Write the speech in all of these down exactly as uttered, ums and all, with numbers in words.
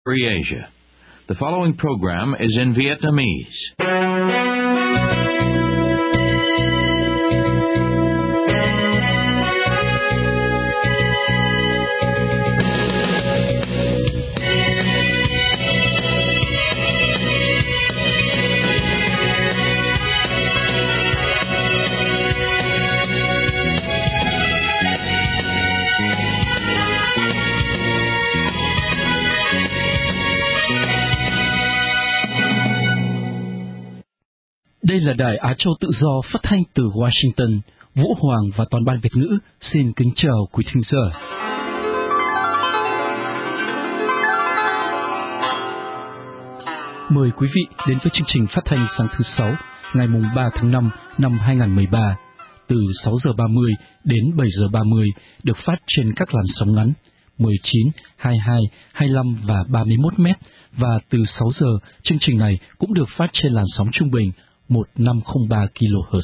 Free Asia. The following program is in Vietnamese. Đây là Đài Á Châu Tự Do phát thanh từ Washington. Vũ Hoàng và toàn ban Việt ngữ xin kính chào quý thính giả. Mời quý vị đến với chương trình phát thanh sáng thứ Sáu, ngày mùng ba tháng năm năm hai nghìn không trăm mười ba, từ sáu giờ ba mươi đến bảy giờ ba mươi, được phát trên các làn sóng ngắn mười chín, hai mươi hai, hai mươi lăm và ba mươi mốt mét, và từ sáu giờ, chương trình này cũng được phát trên làn sóng trung bình một nghìn năm trăm lẻ ba ki lô héc.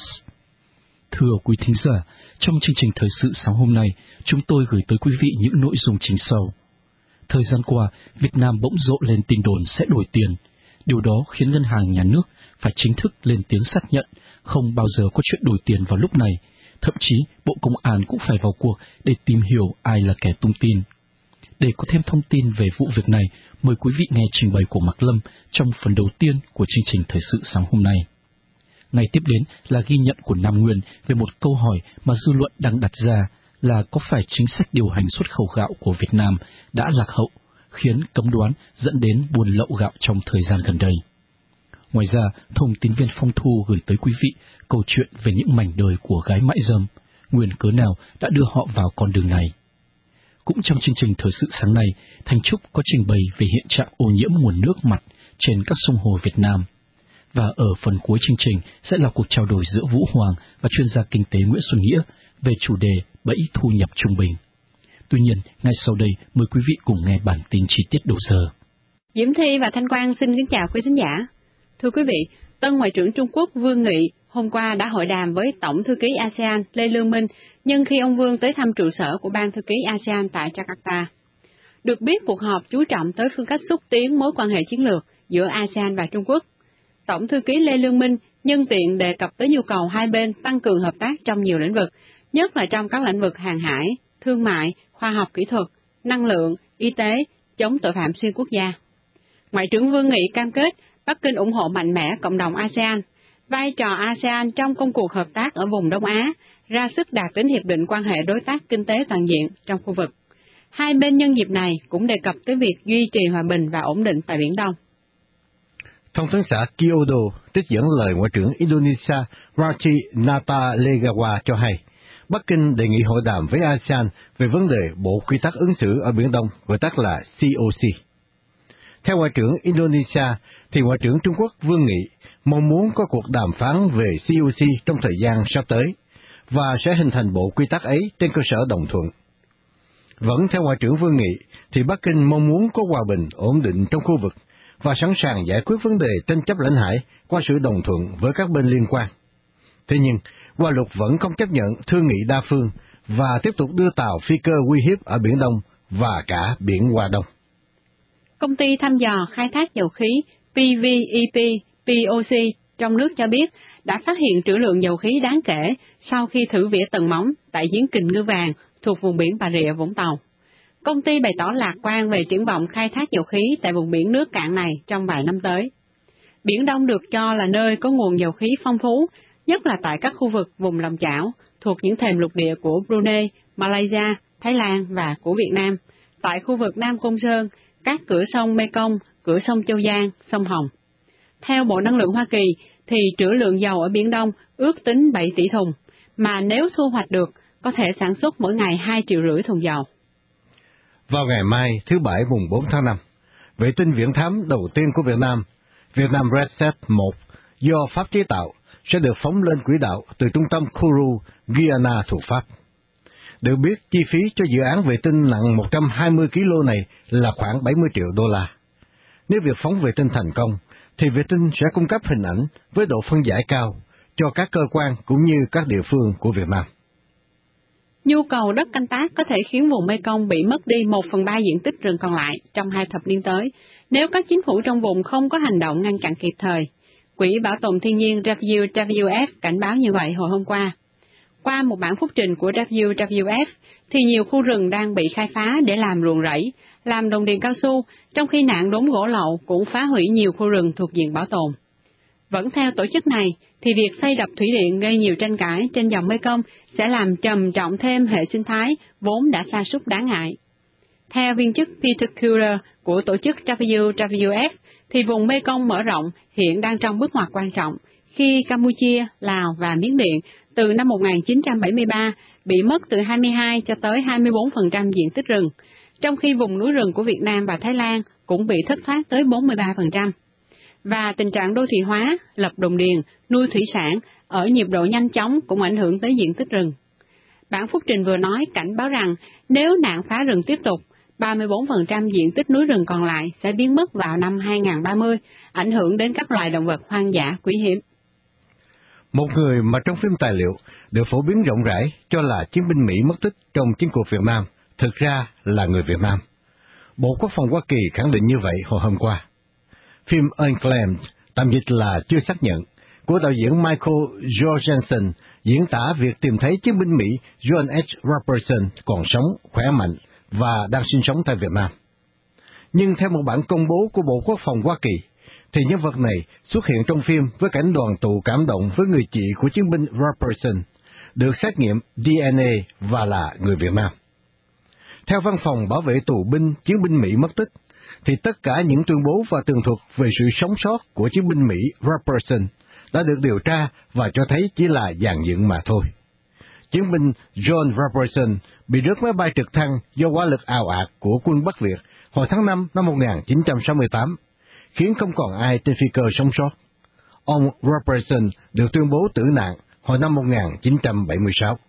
Thưa quý thính giả, trong chương trình thời sự sáng hôm nay, chúng tôi gửi tới quý vị những nội dung chính sau. Thời gian qua, Việt Nam bỗng rộ lên tin đồn sẽ đổi tiền. Điều đó khiến ngân hàng nhà nước phải chính thức lên tiếng xác nhận không bao giờ có chuyện đổi tiền vào lúc này. Thậm chí, Bộ Công an cũng phải vào cuộc để tìm hiểu ai là kẻ tung tin. Để có thêm thông tin về vụ việc này, mời quý vị nghe trình bày của Mạc Lâm trong phần đầu tiên của chương trình thời sự sáng hôm nay. Ngày tiếp đến là ghi nhận của Nam Nguyên về một câu hỏi mà dư luận đang đặt ra là có phải chính sách điều hành xuất khẩu gạo của Việt Nam đã lạc hậu, khiến cấm đoán dẫn đến buôn lậu gạo trong thời gian gần đây. Ngoài ra, thông tin viên Phong Thu gửi tới quý vị câu chuyện về những mảnh đời của gái mại dâm, nguyên cớ nào đã đưa họ vào con đường này. Cũng trong chương trình thời sự sáng nay, Thanh Trúc có trình bày về hiện trạng ô nhiễm nguồn nước mặt trên các sông hồ Việt Nam. Và ở phần cuối chương trình sẽ là cuộc trao đổi giữa Vũ Hoàng và chuyên gia kinh tế Nguyễn Xuân Nghĩa về chủ đề bẫy thu nhập trung bình. Tuy nhiên, ngay sau đây mời quý vị cùng nghe bản tin chi tiết đầu giờ. Diễm Thi và Thanh Quang xin kính chào quý khán giả. Thưa quý vị, Tân Ngoại trưởng Trung Quốc Vương Nghị hôm qua đã hội đàm với Tổng thư ký a sê an Lê Lương Minh nhân khi ông Vương tới thăm trụ sở của Ban thư ký a sê an tại Jakarta. Được biết, cuộc họp chú trọng tới phương cách xúc tiến mối quan hệ chiến lược giữa a sê an và Trung Quốc. Tổng thư ký Lê Lương Minh nhân tiện đề cập tới nhu cầu hai bên tăng cường hợp tác trong nhiều lĩnh vực, nhất là trong các lĩnh vực hàng hải, thương mại, khoa học kỹ thuật, năng lượng, y tế, chống tội phạm xuyên quốc gia. Ngoại trưởng Vương Nghị cam kết Bắc Kinh ủng hộ mạnh mẽ cộng đồng a sê an, vai trò a sê an trong công cuộc hợp tác ở vùng Đông Á, ra sức đạt đến hiệp định quan hệ đối tác kinh tế toàn diện trong khu vực. Hai bên nhân dịp này cũng đề cập tới việc duy trì hòa bình và ổn định tại Biển Đông. Thông tấn xã Kyodo trích dẫn lời Ngoại trưởng Indonesia Ratchi Natalegawa cho hay, Bắc Kinh đề nghị hội đàm với a sê an về vấn đề Bộ Quy tắc ứng xử ở Biển Đông, gọi tắt là xê o xê. Theo Ngoại trưởng Indonesia, thì Ngoại trưởng Trung Quốc Vương Nghị mong muốn có cuộc đàm phán về xê o xê trong thời gian sắp tới, và sẽ hình thành bộ quy tắc ấy trên cơ sở đồng thuận. Vẫn theo Ngoại trưởng Vương Nghị, thì Bắc Kinh mong muốn có hòa bình, ổn định trong khu vực, và sẵn sàng giải quyết vấn đề tranh chấp lãnh hải qua sự đồng thuận với các bên liên quan. Thế nhưng, Hoa Lục vẫn không chấp nhận thương nghị đa phương và tiếp tục đưa tàu phi cơ uy hiếp ở Biển Đông và cả Biển Hoa Đông. Công ty thăm dò khai thác dầu khí pê vê e pê pê o xê trong nước cho biết đã phát hiện trữ lượng dầu khí đáng kể sau khi thử vỉa tầng móng tại giếng Kình Ngư Vàng thuộc vùng biển Bà Rịa, Vũng Tàu. Công ty bày tỏ lạc quan về triển vọng khai thác dầu khí tại vùng biển nước cạn này trong vài năm tới. Biển Đông được cho là nơi có nguồn dầu khí phong phú, nhất là tại các khu vực vùng lòng chảo thuộc những thềm lục địa của Brunei, Malaysia, Thái Lan và của Việt Nam, tại khu vực Nam Côn Sơn, các cửa sông Mekong, cửa sông Châu Giang, sông Hồng. Theo Bộ Năng lượng Hoa Kỳ, thì trữ lượng dầu ở Biển Đông ước tính bảy tỷ thùng, mà nếu thu hoạch được, có thể sản xuất mỗi ngày hai triệu rưỡi thùng dầu. Vào ngày mai, thứ Bảy mùng bốn tháng năm, vệ tinh viễn thám đầu tiên của Việt Nam, Vietnam RedSat một, do Pháp chế tạo, sẽ được phóng lên quỹ đạo từ trung tâm Kourou, Guyana thuộc Pháp. Được biết, chi phí cho dự án vệ tinh nặng một trăm hai mươi ki lô này là khoảng bảy mươi triệu đô la. Nếu việc phóng vệ tinh thành công, thì vệ tinh sẽ cung cấp hình ảnh với độ phân giải cao cho các cơ quan cũng như các địa phương của Việt Nam. Nhu cầu đất canh tác có thể khiến vùng Mekong bị mất đi một phần ba diện tích rừng còn lại trong hai thập niên tới, nếu các chính phủ trong vùng không có hành động ngăn chặn kịp thời. Quỹ Bảo tồn Thiên nhiên W W F cảnh báo như vậy hồi hôm qua. Qua một bản phúc trình của W W F, thì nhiều khu rừng đang bị khai phá để làm ruộng rẫy, làm đồng điền cao su, trong khi nạn đốn gỗ lậu cũng phá hủy nhiều khu rừng thuộc diện bảo tồn. Vẫn theo tổ chức này, thì việc xây đập thủy điện gây nhiều tranh cãi trên dòng Mekong sẽ làm trầm trọng thêm hệ sinh thái vốn đã sa sút đáng ngại. Theo viên chức Peter Kurer của tổ chức W W F, thì vùng Mekong mở rộng hiện đang trong bước ngoặt quan trọng, khi Campuchia, Lào và Miến Điện từ năm một nghìn chín trăm bảy mươi ba bị mất từ hai mươi hai cho tới hai mươi bốn phần trăm diện tích rừng, trong khi vùng núi rừng của Việt Nam và Thái Lan cũng bị thất thoát tới bốn mươi ba phần trăm. Và tình trạng đô thị hóa, lập đồng điền, nuôi thủy sản ở nhịp độ nhanh chóng cũng ảnh hưởng tới diện tích rừng. Bản phúc trình vừa nói cảnh báo rằng nếu nạn phá rừng tiếp tục, ba mươi bốn phần trăm diện tích núi rừng còn lại sẽ biến mất vào năm hai nghìn không trăm ba mươi, ảnh hưởng đến các loài động vật hoang dã quý hiếm. Một người mà trong phim tài liệu được phổ biến rộng rãi cho là chiến binh Mỹ mất tích trong chiến cuộc Việt Nam, thực ra là người Việt Nam. Bộ Quốc phòng Hoa Kỳ khẳng định như vậy hồi hôm qua. Phim Unclaimed, tạm dịch là chưa xác nhận, của đạo diễn Michael Jorgensen diễn tả việc tìm thấy chiến binh Mỹ John H. Robertson còn sống, khỏe mạnh và đang sinh sống tại Việt Nam. Nhưng theo một bản công bố của Bộ Quốc phòng Hoa Kỳ, thì nhân vật này xuất hiện trong phim với cảnh đoàn tụ cảm động với người chị của chiến binh Robertson, được xét nghiệm D N A và là người Việt Nam. Theo Văn phòng Bảo vệ tù binh chiến binh Mỹ mất tích, thì tất cả những tuyên bố và tường thuật về sự sống sót của chiến binh Mỹ Robertson đã được điều tra và cho thấy chỉ là dàn dựng mà thôi. Chiến binh John Robertson bị rớt máy bay trực thăng do hỏa lực ào ạt của quân Bắc Việt hồi tháng năm năm một nghìn chín trăm sáu mươi tám, khiến không còn ai trên phi cơ sống sót. Ông Robertson được tuyên bố tử nạn hồi năm một nghìn chín trăm bảy mươi sáu.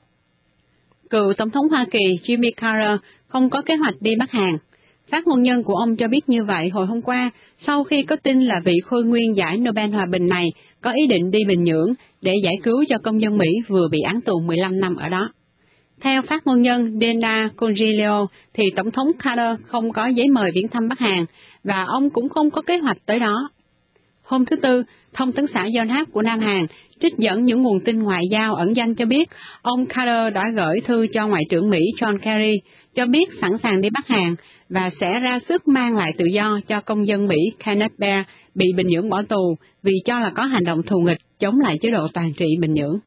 Cựu Tổng thống Hoa Kỳ Jimmy Carter không có kế hoạch đi Bắc Hàn. Phát ngôn nhân của ông cho biết như vậy hồi hôm qua, sau khi có tin là vị khôi nguyên giải Nobel Hòa bình này có ý định đi Bình Nhưỡng để giải cứu cho công dân Mỹ vừa bị án tù mười lăm năm ở đó. Theo phát ngôn nhân Dana Congilio, thì Tổng thống Carter không có giấy mời viếng thăm Bắc Hàn, và ông cũng không có kế hoạch tới đó. Hôm thứ Tư, thông tấn xã Yonhap của Nam Hàn trích dẫn những nguồn tin ngoại giao ẩn danh cho biết ông Carter đã gửi thư cho Ngoại trưởng Mỹ John Kerry cho biết sẵn sàng đi Bắc Hàn và sẽ ra sức mang lại tự do cho công dân Mỹ Kenneth Bear bị Bình Nhưỡng bỏ tù vì cho là có hành động thù nghịch chống lại chế độ toàn trị Bình Nhưỡng.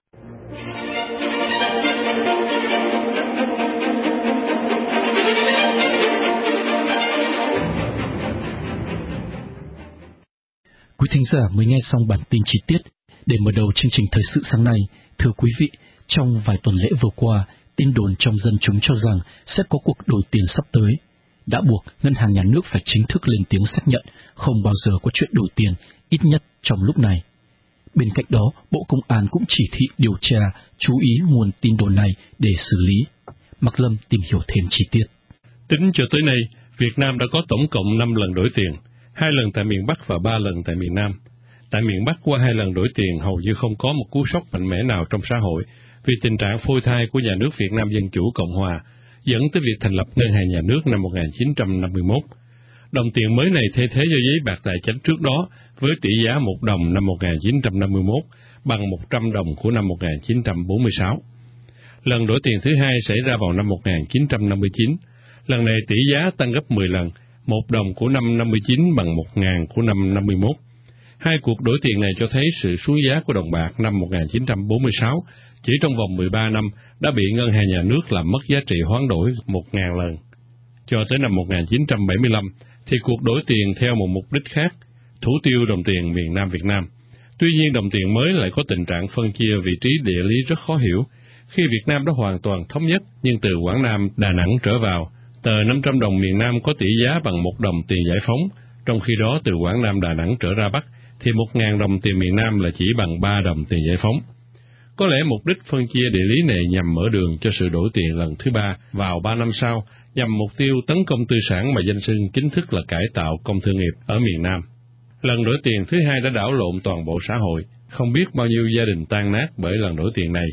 Quý thính giả mới nghe xong bản tin chi tiết. Để mở đầu chương trình thời sự sáng nay, thưa quý vị, trong vài tuần lễ vừa qua, tin đồn trong dân chúng cho rằng sẽ có cuộc đổi tiền sắp tới, đã buộc Ngân hàng Nhà nước phải chính thức lên tiếng xác nhận không bao giờ có chuyện đổi tiền, ít nhất trong lúc này. Bên cạnh đó, Bộ Công an cũng chỉ thị điều tra, chú ý nguồn tin đồn này để xử lý. Mạc Lâm tìm hiểu thêm chi tiết. Tính cho tới nay, Việt Nam đã có tổng cộng năm lần đổi tiền, hai lần tại miền Bắc và ba lần tại miền Nam. Tại miền Bắc, qua hai lần đổi tiền hầu như không có một cú sốc mạnh mẽ nào trong xã hội, vì tình trạng phôi thai của nhà nước Việt Nam Dân Chủ Cộng Hòa dẫn tới việc thành lập Ngân hàng Nhà nước năm một nghìn chín trăm năm mươi mốt. Đồng tiền mới này thay thế cho giấy bạc tài chánh trước đó với tỷ giá một đồng năm một nghìn chín trăm năm mươi mốt bằng một trăm đồng của năm một nghìn chín trăm bốn mươi sáu. Lần đổi tiền thứ hai xảy ra vào năm một nghìn chín trăm năm mươi chín. Lần này tỷ giá tăng gấp mười lần, một đồng của năm năm mươi chín bằng một ngàn của năm năm mươi mốt. Hai cuộc đổi tiền này cho thấy sự xuống giá của đồng bạc năm một nghìn chín trăm bốn mươi sáu, chỉ trong vòng mười ba năm đã bị Ngân hàng Nhà nước làm mất giá trị hoán đổi một ngàn lần. Cho tới năm một nghìn chín trăm bảy mươi lăm thì cuộc đổi tiền theo một mục đích khác, thủ tiêu đồng tiền miền Nam Việt Nam. Tuy nhiên đồng tiền mới lại có tình trạng phân chia vị trí địa lý rất khó hiểu. Khi Việt Nam đã hoàn toàn thống nhất, nhưng từ Quảng Nam, Đà Nẵng trở vào, tờ năm trăm đồng miền Nam có tỷ giá bằng một đồng tiền giải phóng, trong khi đó từ Quảng Nam, Đà Nẵng trở ra Bắc, thì một ngàn đồng tiền miền Nam là chỉ bằng ba đồng tiền giải phóng. Có lẽ mục đích phân chia địa lý này nhằm mở đường cho sự đổi tiền lần thứ ba vào ba năm sau, nhằm mục tiêu tấn công tư sản mà danh xưng chính thức là cải tạo công thương nghiệp ở miền Nam. Lần đổi tiền thứ hai đã đảo lộn toàn bộ xã hội, không biết bao nhiêu gia đình tan nát bởi lần đổi tiền này,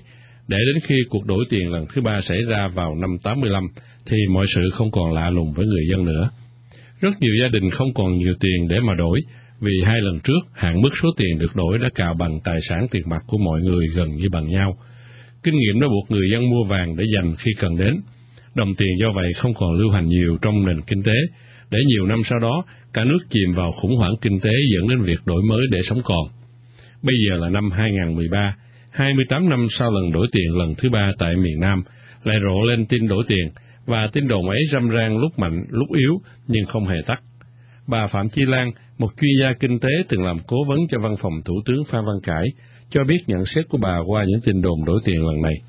để đến khi cuộc đổi tiền lần thứ ba xảy ra vào năm tám mươi lăm thì mọi sự không còn lạ lùng với người dân nữa. Rất nhiều gia đình không còn nhiều tiền để mà đổi, vì hai lần trước hạn mức số tiền được đổi đã cào bằng tài sản tiền mặt của mọi người gần như bằng nhau. Kinh nghiệm đã buộc người dân mua vàng để dành khi cần đến. Đồng tiền do vậy không còn lưu hành nhiều trong nền kinh tế, để nhiều năm sau đó cả nước chìm vào khủng hoảng kinh tế dẫn đến việc đổi mới để sống còn. Bây giờ là năm hai không một ba, hai mươi tám năm sau lần đổi tiền lần thứ ba tại miền Nam, lại rộ lên tin đổi tiền, và tin đồn ấy râm ran lúc mạnh lúc yếu nhưng không hề tắt. Bà Phạm Chi Lan, một chuyên gia kinh tế từng làm cố vấn cho văn phòng Thủ tướng Phan Văn Khải, cho biết nhận xét của bà qua những tin đồn đổi tiền lần này.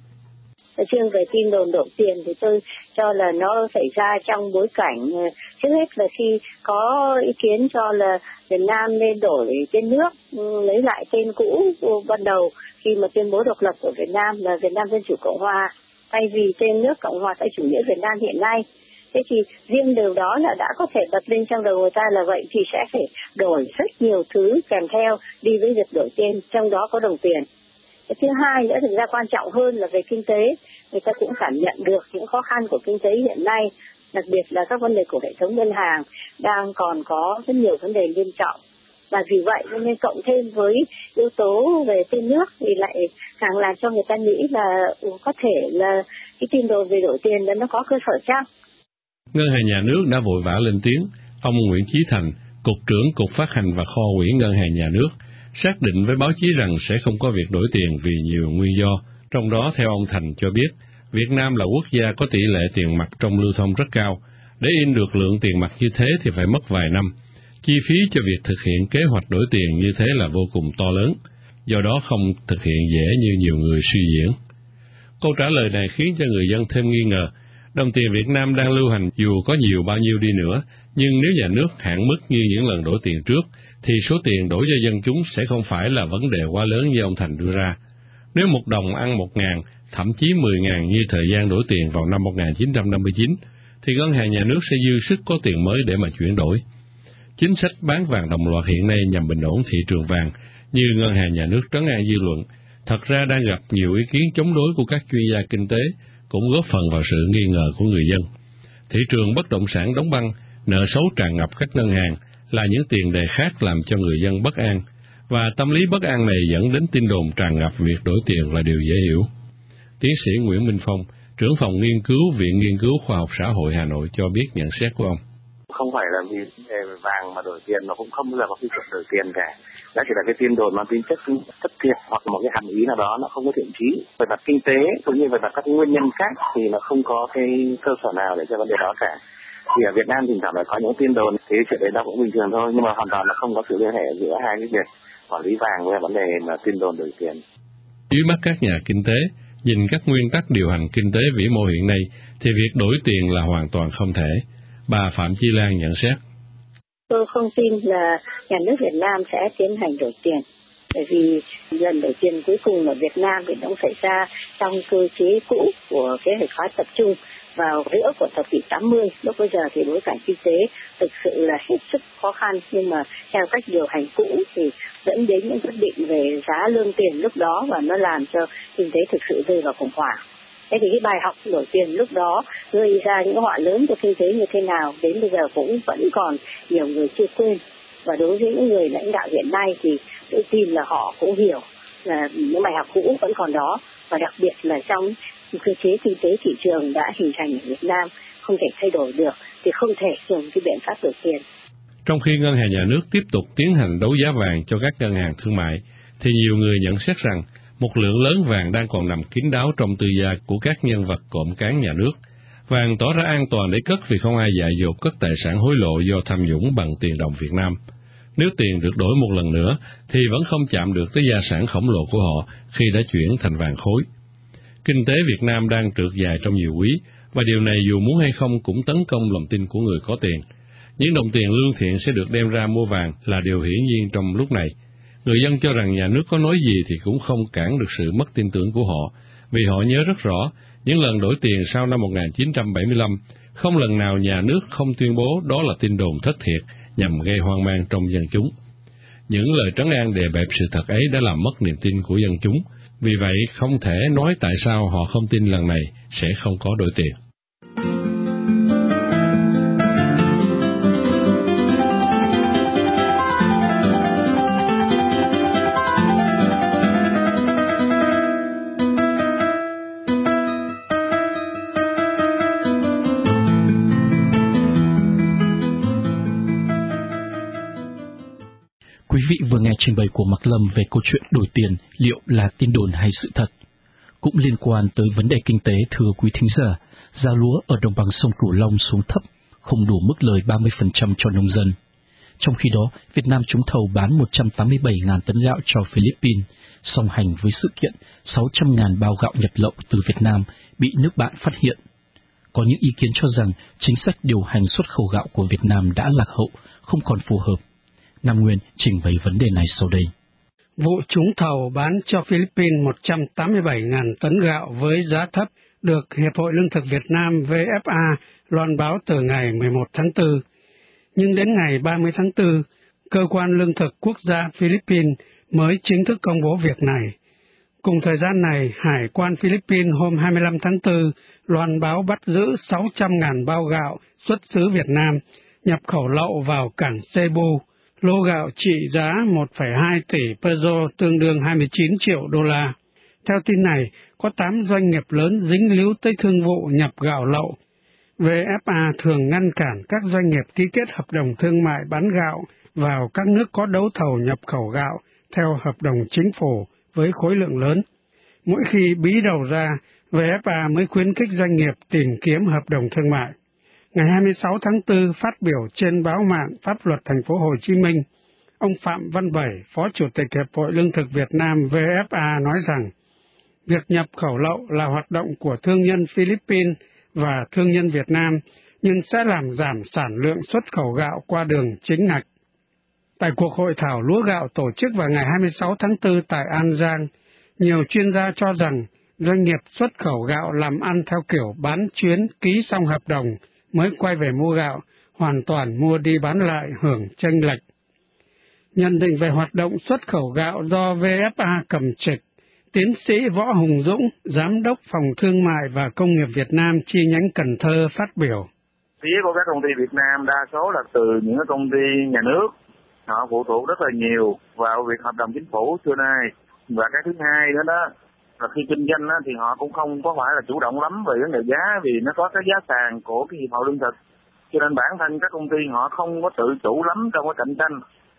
Riêng về tin đồn đổi tiền thì tôi cho là nó xảy ra trong bối cảnh trước hết là khi có ý kiến cho là Việt Nam nên đổi tên nước, lấy lại tên cũ ban đầu khi mà tuyên bố độc lập của Việt Nam là Việt Nam Dân Chủ Cộng Hòa, thay vì tên nước Cộng Hòa xã chủ nghĩa Việt Nam hiện nay. Thế thì riêng điều đó là đã có thể bật lên trong đầu người ta là vậy thì sẽ phải đổi rất nhiều thứ kèm theo đi với việc đổi tên, trong đó có đồng tiền. Cái thứ hai nữa thực ra quan trọng hơn là về kinh tế, người ta cũng cảm nhận được những khó khăn của kinh tế hiện nay, đặc biệt là các vấn đề của hệ thống ngân hàng đang còn có rất nhiều vấn đề nghiêm trọng. Và vì vậy nên cộng thêm với yếu tố về tên nước thì lại càng làm cho người ta nghĩ là có thể là cái tin đồn về đổi tiền đó nó có cơ sở chăng. Ngân hàng Nhà nước đã vội vã lên tiếng. Ông Nguyễn Chí Thành, Cục trưởng Cục Phát hành và Kho quỹ Ngân hàng Nhà nước, xác định với báo chí rằng sẽ không có việc đổi tiền vì nhiều nguyên do. Trong đó, theo ông Thành cho biết, Việt Nam là quốc gia có tỷ lệ tiền mặt trong lưu thông rất cao. Để in được lượng tiền mặt như thế thì phải mất vài năm. Chi phí cho việc thực hiện kế hoạch đổi tiền như thế là vô cùng to lớn, do đó không thực hiện dễ như nhiều người suy diễn. Câu trả lời này khiến cho người dân thêm nghi ngờ. Đồng tiền Việt Nam đang lưu hành dù có nhiều bao nhiêu đi nữa, nhưng nếu nhà nước hạn mức như những lần đổi tiền trước, thì số tiền đổi cho dân chúng sẽ không phải là vấn đề quá lớn như ông Thành đưa ra. Nếu một đồng ăn một ngàn, thậm chí mười ngàn như thời gian đổi tiền vào năm một nghìn chín trăm năm mươi chín, thì ngân hàng nhà nước sẽ dư sức có tiền mới để mà chuyển đổi. Chính sách bán vàng đồng loạt hiện nay nhằm bình ổn thị trường vàng, như ngân hàng nhà nước trấn an dư luận, thật ra đang gặp nhiều ý kiến chống đối của các chuyên gia kinh tế, cũng góp phần vào sự nghi ngờ của người dân. Thị trường bất động sản đóng băng, nợ xấu tràn ngập các ngân hàng là những tiền đề khác làm cho người dân bất an, và tâm lý bất an này dẫn đến tin đồn tràn ngập việc đổi tiền là điều dễ hiểu. Tiến sĩ Nguyễn Minh Phong, trưởng phòng nghiên cứu Viện Nghiên cứu Khoa học Xã hội Hà Nội cho biết nhận xét của ông. Không phải là vì vàng mà đổi tiền, nó cũng không bao giờ có cái chuyện đổi tiền cả. Đó chỉ là cái tin đồn mang tính chất thất thiệt hoặc một cái hàm ý nào đó nó không có thiện chí. Về mặt kinh tế cũng như về mặt các nguyên nhân khác thì nó không có cái cơ sở nào để cho vấn đề đó cả. Thì ở Việt Nam thỉnh thoảng là có những tin đồn, thế chuyện đấy nó cũng bình thường thôi, nhưng mà hoàn toàn là không có sự liên hệ giữa hai cái việc quản lý vàng với vấn đề mà tin đồn đổi tiền. Dưới mắt các nhà kinh tế, nhìn các nguyên tắc điều hành kinh tế vĩ mô hiện nay, thì việc đổi tiền là hoàn toàn không thể. Bà Phạm Chi Lan nhận xét. Tôi không tin là nhà nước Việt Nam sẽ tiến hành đổi tiền. Bởi vì lần đổi tiền cuối cùng ở Việt Nam thì nó xảy ra trong cơ chế cũ của kế hoạch hóa tập trung vào giữa của thập kỷ tám mươi. Lúc bây giờ thì bối cảnh kinh tế thực sự là hết sức khó khăn, nhưng mà theo cách điều hành cũ thì dẫn đến những quyết định về giá lương tiền lúc đó, và nó làm cho kinh tế thực sự rơi vào khủng hoảng. Thế thì cái bài học đổi tiền lúc đó gây ra những họa lớn cho kinh tế như thế nào đến bây giờ cũng vẫn còn nhiều người chưa quên. Và đối với những người lãnh đạo hiện nay thì tôi tin là họ cũng hiểu là những bài học cũ vẫn còn đó, và đặc biệt là trong cơ chế kinh tế thị trường đã hình thành ở Việt Nam không thể thay đổi được thì không thể dùng cái biện pháp đổi tiền. Trong khi ngân hàng nhà nước tiếp tục tiến hành đấu giá vàng cho các ngân hàng thương mại, thì nhiều người nhận xét rằng một lượng lớn vàng đang còn nằm kín đáo trong tư gia của các nhân vật cộm cán nhà nước. Vàng tỏ ra an toàn để cất vì không ai dại dột cất tài sản hối lộ do tham nhũng bằng tiền đồng Việt Nam. Nếu tiền được đổi một lần nữa thì vẫn không chạm được tới gia sản khổng lồ của họ khi đã chuyển thành vàng khối. Kinh tế Việt Nam đang trượt dài trong nhiều quý, và điều này dù muốn hay không cũng tấn công lòng tin của người có tiền. Những đồng tiền lương thiện sẽ được đem ra mua vàng là điều hiển nhiên trong lúc này. Người dân cho rằng nhà nước có nói gì thì cũng không cản được sự mất tin tưởng của họ, vì họ nhớ rất rõ những lần đổi tiền sau năm một nghìn chín trăm bảy mươi lăm, không lần nào nhà nước không tuyên bố đó là tin đồn thất thiệt nhằm gây hoang mang trong dân chúng. Những lời trấn an đè bẹp sự thật ấy đã làm mất niềm tin của dân chúng, Vì vậy, không thể nói tại sao họ không tin lần này sẽ không có đổi tiền. Quý vị vừa nghe trình bày của Mạc Lâm về câu chuyện đổi tiền liệu là tin đồn hay sự thật. Cũng liên quan tới vấn đề kinh tế, thưa quý thính giả, giá lúa ở đồng bằng sông Cửu Long xuống thấp, không đủ mức lời ba mươi phần trăm cho nông dân. Trong khi đó, Việt Nam trúng thầu bán một trăm tám mươi bảy nghìn tấn gạo cho Philippines, song hành với sự kiện sáu trăm nghìn bao gạo nhập lậu từ Việt Nam bị nước bạn phát hiện. Có những ý kiến cho rằng chính sách điều hành xuất khẩu gạo của Việt Nam đã lạc hậu, không còn phù hợp. Nam Nguyên trình bày vấn đề này sau đây. Vụ trúng thầu bán cho Philippines một trăm tám mươi bảy nghìn tấn gạo với giá thấp được Hiệp hội Lương thực Việt Nam vê ép a loan báo từ ngày mười một tháng tư. Nhưng đến ngày ba mươi tháng tư, Cơ quan Lương thực Quốc gia Philippines mới chính thức công bố việc này. Cùng thời gian này, Hải quan Philippines hôm hai mươi lăm tháng tư loan báo bắt giữ sáu trăm nghìn bao gạo xuất xứ Việt Nam, nhập khẩu lậu vào cảng Cebu. Lô gạo trị giá một phẩy hai tỷ peso, tương đương hai mươi chín triệu đô la. Theo tin này, có tám doanh nghiệp lớn dính líu tới thương vụ nhập gạo lậu. vê ép a thường ngăn cản các doanh nghiệp ký kết hợp đồng thương mại bán gạo vào các nước có đấu thầu nhập khẩu gạo theo hợp đồng chính phủ với khối lượng lớn. Mỗi khi bí đầu ra, vê ép a mới khuyến khích doanh nghiệp tìm kiếm hợp đồng thương mại. Ngày hai mươi sáu tháng tư, phát biểu trên báo mạng Pháp luật Thành phố Hồ Chí Minh, ông Phạm Văn Bảy, Phó Chủ tịch Hiệp hội Lương thực Việt Nam vê ép a nói rằng, việc nhập khẩu lậu là hoạt động của thương nhân Philippines và thương nhân Việt Nam, nhưng sẽ làm giảm sản lượng xuất khẩu gạo qua đường chính ngạch. Tại cuộc hội thảo lúa gạo tổ chức vào ngày hai mươi sáu tháng tư tại An Giang, nhiều chuyên gia cho rằng doanh nghiệp xuất khẩu gạo làm ăn theo kiểu bán chuyến ký xong hợp đồng mới quay về mua gạo, hoàn toàn mua đi bán lại hưởng chênh lệch. Nhận định về hoạt động xuất khẩu gạo do vê ép a cầm trịch, tiến sĩ Võ Hùng Dũng, Giám đốc Phòng Thương mại và Công nghiệp Việt Nam chi nhánh Cần Thơ phát biểu. Phía của các công ty Việt Nam đa số là từ những công ty nhà nước, họ phụ thuộc rất là nhiều vào việc hợp đồng chính phủ xưa nay. Và cái thứ hai nữa đó là khi kinh doanh thì họ cũng không có phải là chủ động lắm về vấn đề giá, vì nó có cái giá sàn của cái hiệp hội lương thực, cho nên bản thân các công ty họ không có tự chủ lắm trong cái cạnh tranh.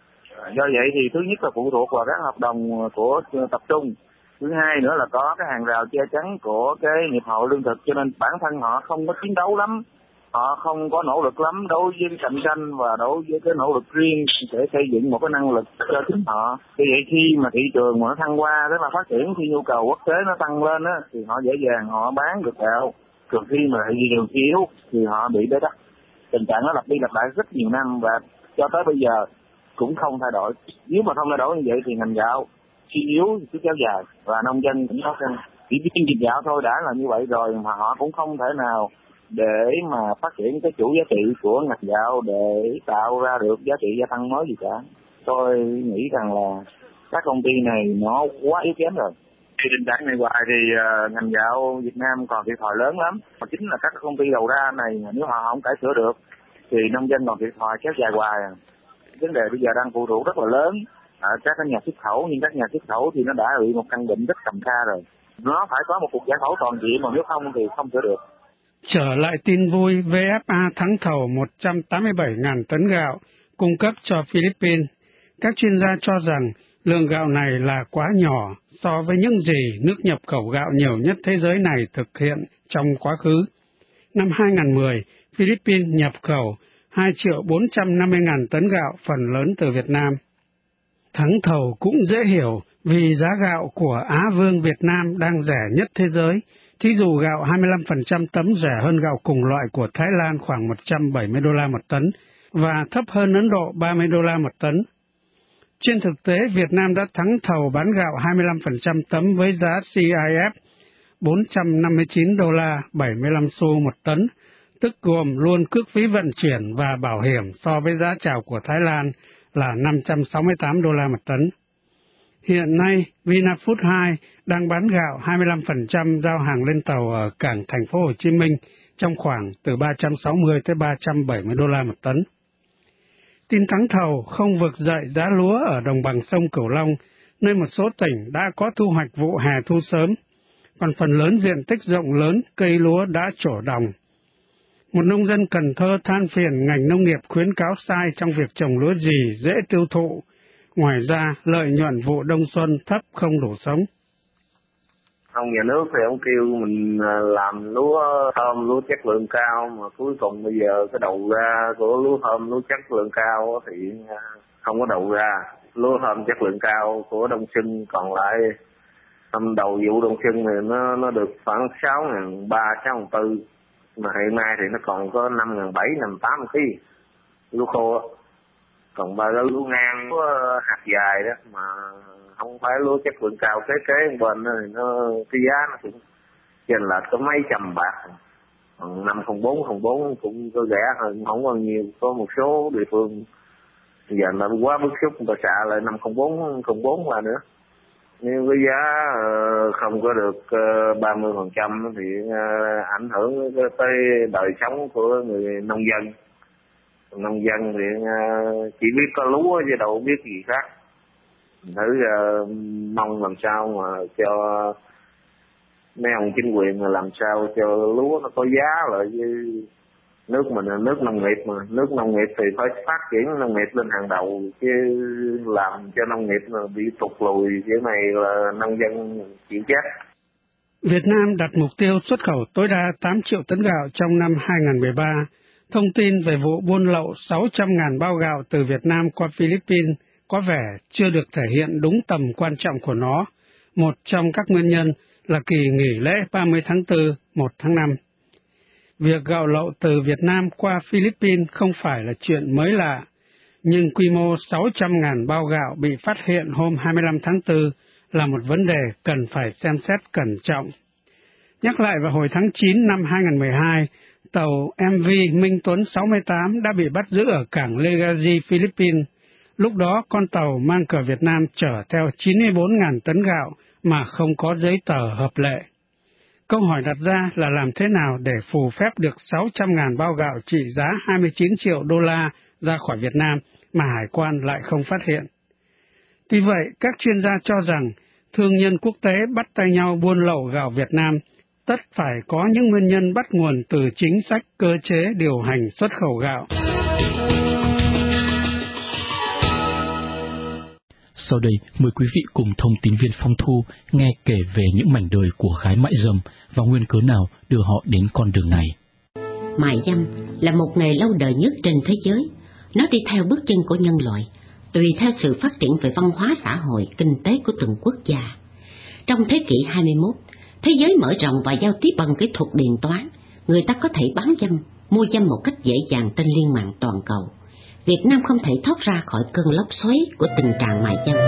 Do vậy thì thứ nhất là phụ thuộc vào các hợp đồng của tập trung, thứ hai nữa là có cái hàng rào che chắn của cái hiệp hội lương thực, cho nên bản thân họ không có chiến đấu lắm, họ không có nỗ lực lắm đối với cái cạnh tranh và đối với cái nỗ lực riêng để xây dựng một cái năng lực cho chính họ. Vì vậy khi mà thị trường mà nó thăng hoa, tức là phát triển, khi nhu cầu quốc tế nó tăng lên á, thì họ dễ dàng họ bán được gạo. Còn khi mà thị trường yếu thì họ bị bế tắc. Tình trạng nó lặp đi lặp lại rất nhiều năm và cho tới bây giờ cũng không thay đổi. Nếu mà không thay đổi như vậy thì ngành gạo suy yếu thì cứ kéo dài và nông dân cũng khó khăn. Chỉ biết kinh doanh gạo thôi đã là như vậy rồi mà họ cũng không thể nào để mà phát triển cái chuỗi giá trị của ngành gạo để tạo ra được giá trị gia tăng mới gì cả. Tôi nghĩ rằng là các công ty này nó quá yếu kém rồi. Khi tình trạng này hoài thì uh, ngành gạo Việt Nam còn thiệt thòi lớn lắm. Mà chính là các công ty đầu ra này nếu họ không cải sửa được thì nông dân còn thiệt thòi kéo dài hoài. Vấn đề bây giờ đang phụ thuộc rất là lớn ở các nhà xuất khẩu, nhưng các nhà xuất khẩu thì nó đã bị một căn bệnh rất trầm kha rồi. Nó phải có một cuộc giải phẫu toàn diện, mà nếu không thì không sửa được. Trở lại tin vui, vê ép a thắng thầu một trăm tám mươi bảy nghìn tấn gạo cung cấp cho Philippines. Các chuyên gia cho rằng lượng gạo này là quá nhỏ so với những gì nước nhập khẩu gạo nhiều nhất thế giới này thực hiện trong quá khứ. Năm hai không một không, Philippines nhập khẩu hai triệu bốn trăm năm mươi nghìn tấn gạo, phần lớn từ Việt Nam. Thắng thầu cũng dễ hiểu vì giá gạo của Á Vương Việt Nam đang rẻ nhất thế giới. Thí dụ gạo hai mươi lăm phần trăm tấm rẻ hơn gạo cùng loại của Thái Lan khoảng một trăm bảy mươi đô la một tấn và thấp hơn Ấn Độ ba mươi đô la một tấn. Trên thực tế, Việt Nam đã thắng thầu bán gạo hai mươi lăm phần trăm tấm với giá xê i ép bốn trăm năm mươi chín đô la bảy mươi lăm xu một tấn, tức gồm luôn cước phí vận chuyển và bảo hiểm, so với giá chào của Thái Lan là năm trăm sáu mươi tám đô la một tấn. Hiện nay, Vinafood hai đang bán gạo hai mươi lăm phần trăm giao hàng lên tàu ở cảng thành phố Hồ Chí Minh trong khoảng từ ba trăm sáu mươi tới ba trăm bảy mươi đô la một tấn. Tin thắng thầu không vực dậy giá lúa ở đồng bằng sông Cửu Long, nơi một số tỉnh đã có thu hoạch vụ hè thu sớm, còn phần lớn diện tích rộng lớn cây lúa đã trổ đồng. Một nông dân Cần Thơ than phiền ngành nông nghiệp khuyến cáo sai trong việc trồng lúa gì dễ tiêu thụ. Ngoài ra, lợi nhuận vụ đông xuân thấp không đủ sống. Ông nhà nước thì ông kêu mình làm lúa thơm, lúa chất lượng cao, mà cuối cùng bây giờ cái đầu ra của lúa thơm, lúa chất lượng cao thì không có đầu ra. Lúa thơm chất lượng cao của Đông Xuân còn lại năm đầu vụ Đông Xuân thì nó nó được khoảng sáu ngàn ba, sáu ngàn tư, mà hiện nay thì nó còn có năm ngàn bảy, năm tám ký lúa khô. Còn ba cái lúa ngang, lúa hạt dài đó mà không phải lúa chất lượng cao kế kế bên đó, thì nó cái giá nó cũng trên là có mấy trăm bạc. Còn năm không bốn không bốn cũng có rẻ hơn, không bao nhiêu. Có một số địa phương giờ là quá bức xúc, người ta xạ lại năm không bốn không bốn là nữa. Nhưng cái giá không có được ba mươi phần trăm thì ảnh hưởng tới đời sống của người nông dân. Nông dân thì chỉ biết có lúa chứ đâu biết gì khác. Thử uh, mong làm sao mà cho mấy ông chính quyền làm sao cho lúa nó có giá lại, chứ nước mình là nước nông nghiệp, mà nước nông nghiệp thì phải phát triển nông nghiệp lên hàng đầu, chứ làm cho nông nghiệp mà bị tụt lùi cái này là nông dân chịu chết. Việt Nam đặt mục tiêu xuất khẩu tối đa tám triệu tấn gạo trong năm hai không một ba. Thông tin về vụ buôn lậu sáu trăm nghìn bao gạo từ Việt Nam qua Philippines có vẻ chưa được thể hiện đúng tầm quan trọng của nó. Một trong các nguyên nhân là kỳ nghỉ lễ ba mươi tháng tư, một tháng năm. Việc gạo lậu từ Việt Nam qua Philippines không phải là chuyện mới lạ, nhưng quy mô sáu trăm nghìn bao gạo bị phát hiện hôm hai mươi lăm tháng tư là một vấn đề cần phải xem xét cẩn trọng. Nhắc lại vào hồi tháng chín năm hai không một hai, tàu em vê Minh Tuấn sáu mươi tám đã bị bắt giữ ở cảng Legazpi, Philippines. Lúc đó, con tàu mang cờ Việt Nam chở theo chín mươi bốn nghìn tấn gạo mà không có giấy tờ hợp lệ. Câu hỏi đặt ra là làm thế nào để phù phép được sáu trăm nghìn bao gạo trị giá hai mươi chín triệu đô la ra khỏi Việt Nam mà hải quan lại không phát hiện. Tuy vậy, các chuyên gia cho rằng thương nhân quốc tế bắt tay nhau buôn lậu gạo Việt Nam tất phải có những nguyên nhân bắt nguồn từ chính sách cơ chế điều hành xuất khẩu gạo. Sau đây, mời quý vị cùng thông tín viên Phong Thu nghe kể về những mảnh đời của gái mại dâm và nguyên cớ nào đưa họ đến con đường này. Mại dâm là một nghề lâu đời nhất trên thế giới. Nó đi theo bước chân của nhân loại, tùy theo sự phát triển về văn hóa xã hội, kinh tế của từng quốc gia. Trong thế kỷ hai mươi mốt, thế giới mở rộng và giao tiếp bằng kỹ thuật điện toán, người ta có thể bán dâm, mua dâm một cách dễ dàng trên liên mạng toàn cầu. Việt Nam không thể thoát ra khỏi cơn lốc xoáy của tình trạng mại dâm.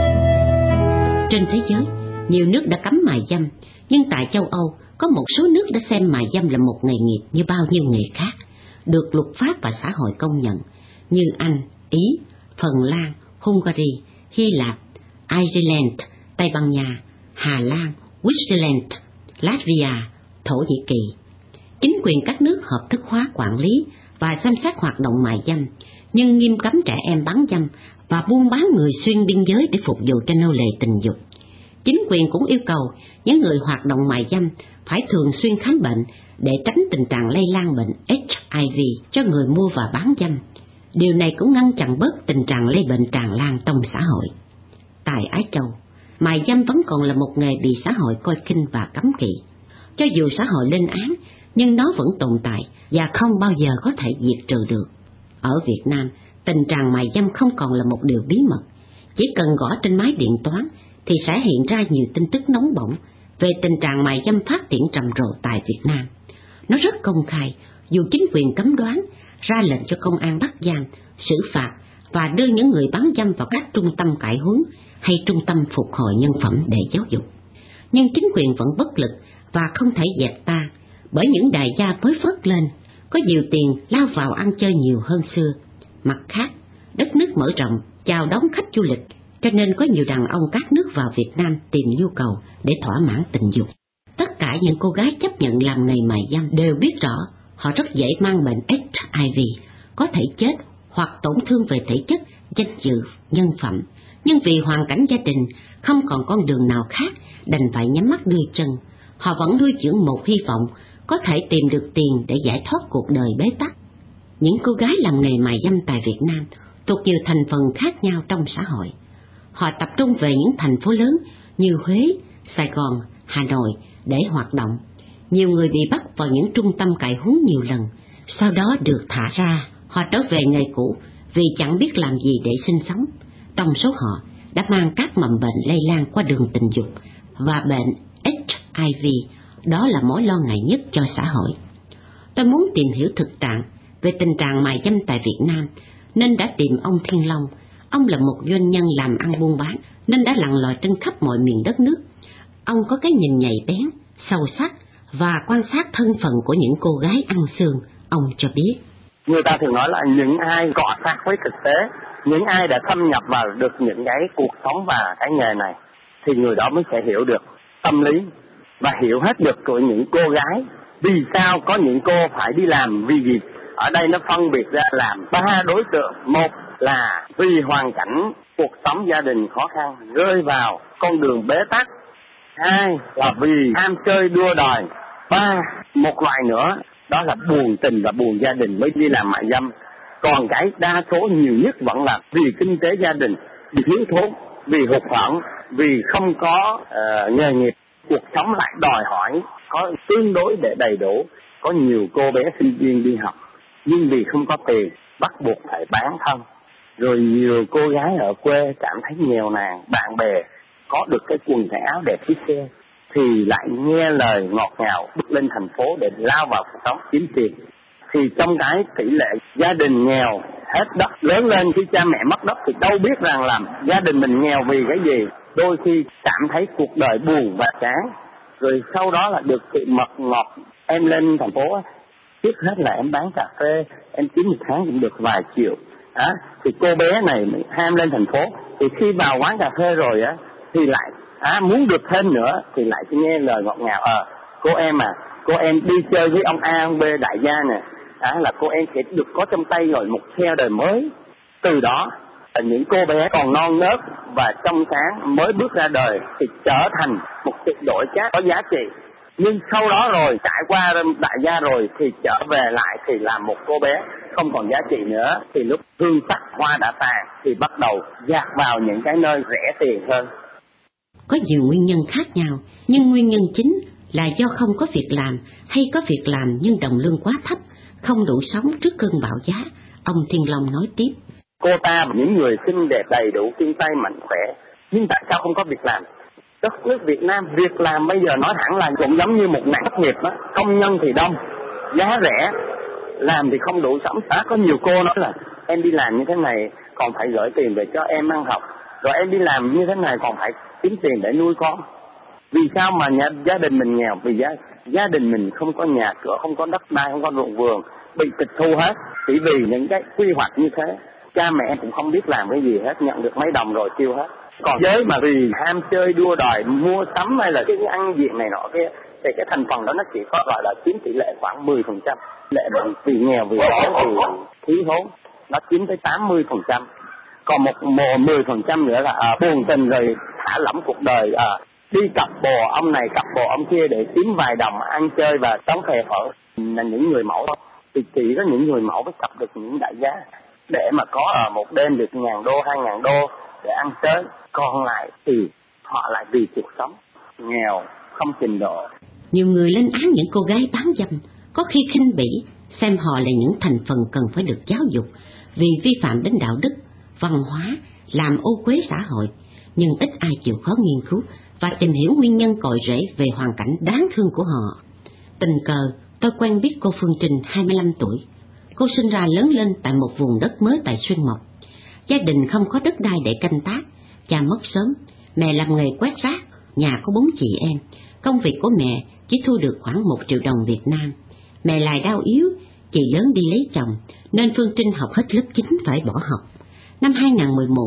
Trên thế giới, nhiều nước đã cấm mại dâm, nhưng tại châu Âu, có một số nước đã xem mại dâm là một nghề nghiệp như bao nhiêu nghề khác, được luật pháp và xã hội công nhận, như Anh, Ý, Phần Lan, Hungary, Hy Lạp, Ireland, Tây Ban Nha, Hà Lan, Switzerland, Latvia, Thổ Nhĩ Kỳ. Chính quyền các nước hợp thức hóa quản lý và xem xét hoạt động mại dâm, nhưng nghiêm cấm trẻ em bán dâm và buôn bán người xuyên biên giới để phục vụ cho nô lệ tình dục. Chính quyền cũng yêu cầu những người hoạt động mại dâm phải thường xuyên khám bệnh để tránh tình trạng lây lan bệnh H I V cho người mua và bán dâm. Điều này cũng ngăn chặn bớt tình trạng lây bệnh tràn lan trong xã hội. Tại Á Châu, mại dâm vẫn còn là một nghề bị xã hội coi khinh và cấm kỵ. Cho dù xã hội lên án, nhưng nó vẫn tồn tại và không bao giờ có thể diệt trừ được. Ở Việt Nam, tình trạng mại dâm không còn là một điều bí mật. Chỉ cần gõ trên máy điện toán thì sẽ hiện ra nhiều tin tức nóng bỏng về tình trạng mại dâm phát triển trầm rộ tại Việt Nam. Nó rất công khai, dù chính quyền cấm đoán, ra lệnh cho công an bắt giam, xử phạt và đưa những người bán dâm vào các trung tâm cải huấn hay trung tâm phục hồi nhân phẩm để giáo dục. Nhưng chính quyền vẫn bất lực và không thể dẹp ta, bởi những đại gia mới phất lên, có nhiều tiền lao vào ăn chơi nhiều hơn xưa. Mặt khác, đất nước mở rộng, chào đón khách du lịch, cho nên có nhiều đàn ông các nước vào Việt Nam tìm nhu cầu để thỏa mãn tình dục. Tất cả những cô gái chấp nhận làm nghề mại dâm đều biết rõ họ rất dễ mang bệnh H I V, có thể chết hoặc tổn thương về thể chất, danh dự, nhân phẩm. Nhưng vì hoàn cảnh gia đình không còn con đường nào khác, đành phải nhắm mắt đưa chân. Họ vẫn nuôi dưỡng một hy vọng có thể tìm được tiền để giải thoát cuộc đời bế tắc. Những cô gái làm nghề mại dâm tại Việt Nam thuộc nhiều thành phần khác nhau trong xã hội. Họ tập trung về những thành phố lớn như Huế, Sài Gòn, Hà Nội để hoạt động. Nhiều người bị bắt vào những trung tâm cải huấn nhiều lần, sau đó được thả ra. Họ trở về nghề cũ vì chẳng biết làm gì để sinh sống. Trong số họ đã mang các mầm bệnh lây lan qua đường tình dục và bệnh H I V, đó là mối lo ngại nhất cho xã hội. Tôi muốn tìm hiểu thực trạng về tình trạng mại dâm tại Việt Nam nên đã tìm ông Thiên Long. Ông là một doanh nhân làm ăn buôn bán nên đã lặn lội trên khắp mọi miền đất nước. Ông có cái nhìn nhạy bén, sâu sắc và quan sát thân phận của những cô gái ăn xương. Ông cho biết, người ta thường nói là những ai cọ sát với thực tế, những ai đã thâm nhập vào được những cái cuộc sống và cái nghề này thì người đó mới sẽ hiểu được tâm lý và hiểu hết được của những cô gái. Vì sao có những cô phải đi làm, vì gì? Ở đây nó phân biệt ra làm ba đối tượng. Một là vì hoàn cảnh cuộc sống gia đình khó khăn, rơi vào con đường bế tắc. Hai là vì ham chơi đua đòi. Ba, một loại nữa đó là buồn tình và buồn gia đình mới đi làm mại dâm. Còn cái đa số nhiều nhất vẫn là vì kinh tế gia đình, vì thiếu thốn, vì hụt hẫng, vì không có uh, nghề nghiệp. Cuộc sống lại đòi hỏi có tương đối để đầy đủ. Có nhiều cô bé sinh viên đi học nhưng vì không có tiền bắt buộc phải bán thân. Rồi nhiều cô gái ở quê cảm thấy nghèo nàn, bạn bè có được cái quần cái áo đẹp chiếc xe thì lại nghe lời ngọt ngào bước lên thành phố để lao vào cuộc sống kiếm tiền. Thì trong cái tỷ lệ gia đình nghèo hết đất, lớn lên khi cha mẹ mất đất thì đâu biết rằng là gia đình mình nghèo vì cái gì. Đôi khi cảm thấy cuộc đời buồn và chán, rồi sau đó là được sự mật ngọt. Em lên thành phố trước hết là em bán cà phê, em kiếm một tháng cũng được vài triệu. À, thì cô bé này ham lên thành phố, thì khi vào quán cà phê rồi á thì lại à, muốn được thêm nữa thì lại nghe lời ngọt ngào. Ờ, à, cô em à, cô em đi chơi với ông A, ông B đại gia nè, à, là cô em sẽ được có trong tay rồi một xe đời mới. Từ đó những cô bé còn non nớt và trong sáng mới bước ra đời thì trở thành một sự đổi chác có giá trị. Nhưng sau đó rồi trải qua đại gia rồi thì trở về lại thì làm một cô bé không còn giá trị nữa. Thì lúc hương sắc hoa đã tàn thì bắt đầu dạt vào những cái nơi rẻ tiền hơn. Có nhiều nguyên nhân khác nhau, nhưng nguyên nhân chính là do không có việc làm hay có việc làm nhưng đồng lương quá thấp, không đủ sống trước cơn bão giá. Ông Thiên Long nói tiếp, cô ta những người xinh đẹp đầy đủ, chân tay mạnh khỏe, nhưng tại sao không có việc làm? Đất nước Việt Nam việc làm bây giờ nói hẳn là cũng giống như một nạn thất nghiệp đó. Công nhân thì đông, giá rẻ, làm thì không đủ sống. À, có nhiều cô nói là em đi làm như thế này còn phải gửi tiền về cho em ăn học, rồi em đi làm như thế này còn phải kiếm tiền để nuôi con. Vì sao mà nhà, gia đình mình nghèo? Vì gia, gia đình mình không có nhà cửa, không có đất đai, không có ruộng vườn, bị tịch thu hết. Chỉ vì những cái quy hoạch như thế, cha mẹ cũng không biết làm cái gì hết, nhận được mấy đồng rồi tiêu hết. Còn giới mà vì ham chơi đua đòi, mua sắm hay là cái ăn diện này nọ kia, thì cái thành phần đó nó chỉ có gọi là chiếm tỷ lệ khoảng mười phần trăm. Lệ bằng vì nghèo, vì khổ, vì thiếu thốn, nó chiếm tới tám mươi phần trăm. Còn một mười phần trăm nữa là à, buồn tình rồi thả lỏng cuộc đời, à, đi cặp bồ ông này cặp bồ ông kia để kiếm vài đồng ăn chơi và sống phè phở. Là những người mẫu đó thì chỉ có những người mẫu mới cặp được những đại giá để mà có ở một đêm được ngàn đô, hai ngàn đô để ăn chơi. Còn lại thì họ lại vì cuộc sống nghèo, không trình độ. Nhiều người lên án những cô gái bán dâm, có khi khinh bỉ, xem họ là những thành phần cần phải được giáo dục vì vi phạm đến đạo đức, văn hóa, làm ô uế xã hội. Nhưng ít ai chịu khó nghiên cứu và tìm hiểu nguyên nhân cội rễ về hoàn cảnh đáng thương của họ. Tình cờ tôi quen biết cô Phương Trinh, hai mươi lăm tuổi. Cô sinh ra lớn lên tại một vùng đất mới tại Xuyên Mộc. Gia đình không có đất đai để canh tác, cha mất sớm, mẹ làm nghề quét rác, nhà có bốn chị em. Công việc của mẹ chỉ thu được khoảng một triệu đồng Việt Nam. Mẹ lại đau yếu, chị lớn đi lấy chồng, nên Phương Trinh học hết lớp chín phải bỏ học. Năm hai không một một,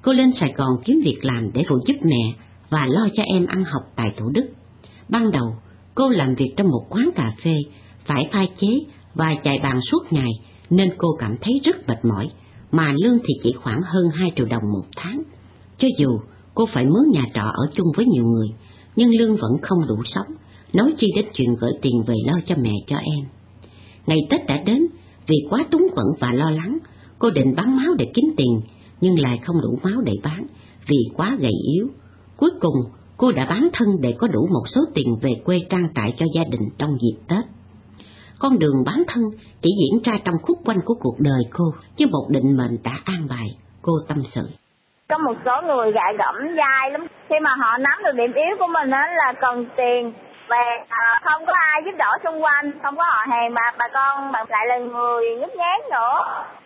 Cô lên Sài Gòn kiếm việc làm để phụ giúp mẹ và lo cho em ăn học tại Thủ Đức. Ban đầu, cô làm việc trong một quán cà phê, phải pha chế và chạy bàn suốt ngày nên cô cảm thấy rất mệt mỏi, mà lương thì chỉ khoảng hơn hai triệu đồng một tháng. Cho dù cô phải mướn nhà trọ ở chung với nhiều người, nhưng lương vẫn không đủ sống, nói chi đến chuyện gửi tiền về lo cho mẹ cho em. Ngày Tết đã đến, vì quá túng quẫn và lo lắng, cô định bán máu để kiếm tiền, nhưng lại không đủ máu để bán vì quá gầy yếu. Cuối cùng, cô đã bán thân để có đủ một số tiền về quê trang trải cho gia đình trong dịp Tết. Con đường bán thân chỉ diễn ra trong khúc quanh của cuộc đời cô, chứ một định mệnh đã an bài, cô tâm sự. Có một số người gạ gẫm dai lắm, khi mà họ nắm được điểm yếu của mình á là cần tiền, và không có ai giúp đỡ xung quanh, không có họ hàng mà bà con mà lại là người nhút nhát nữa.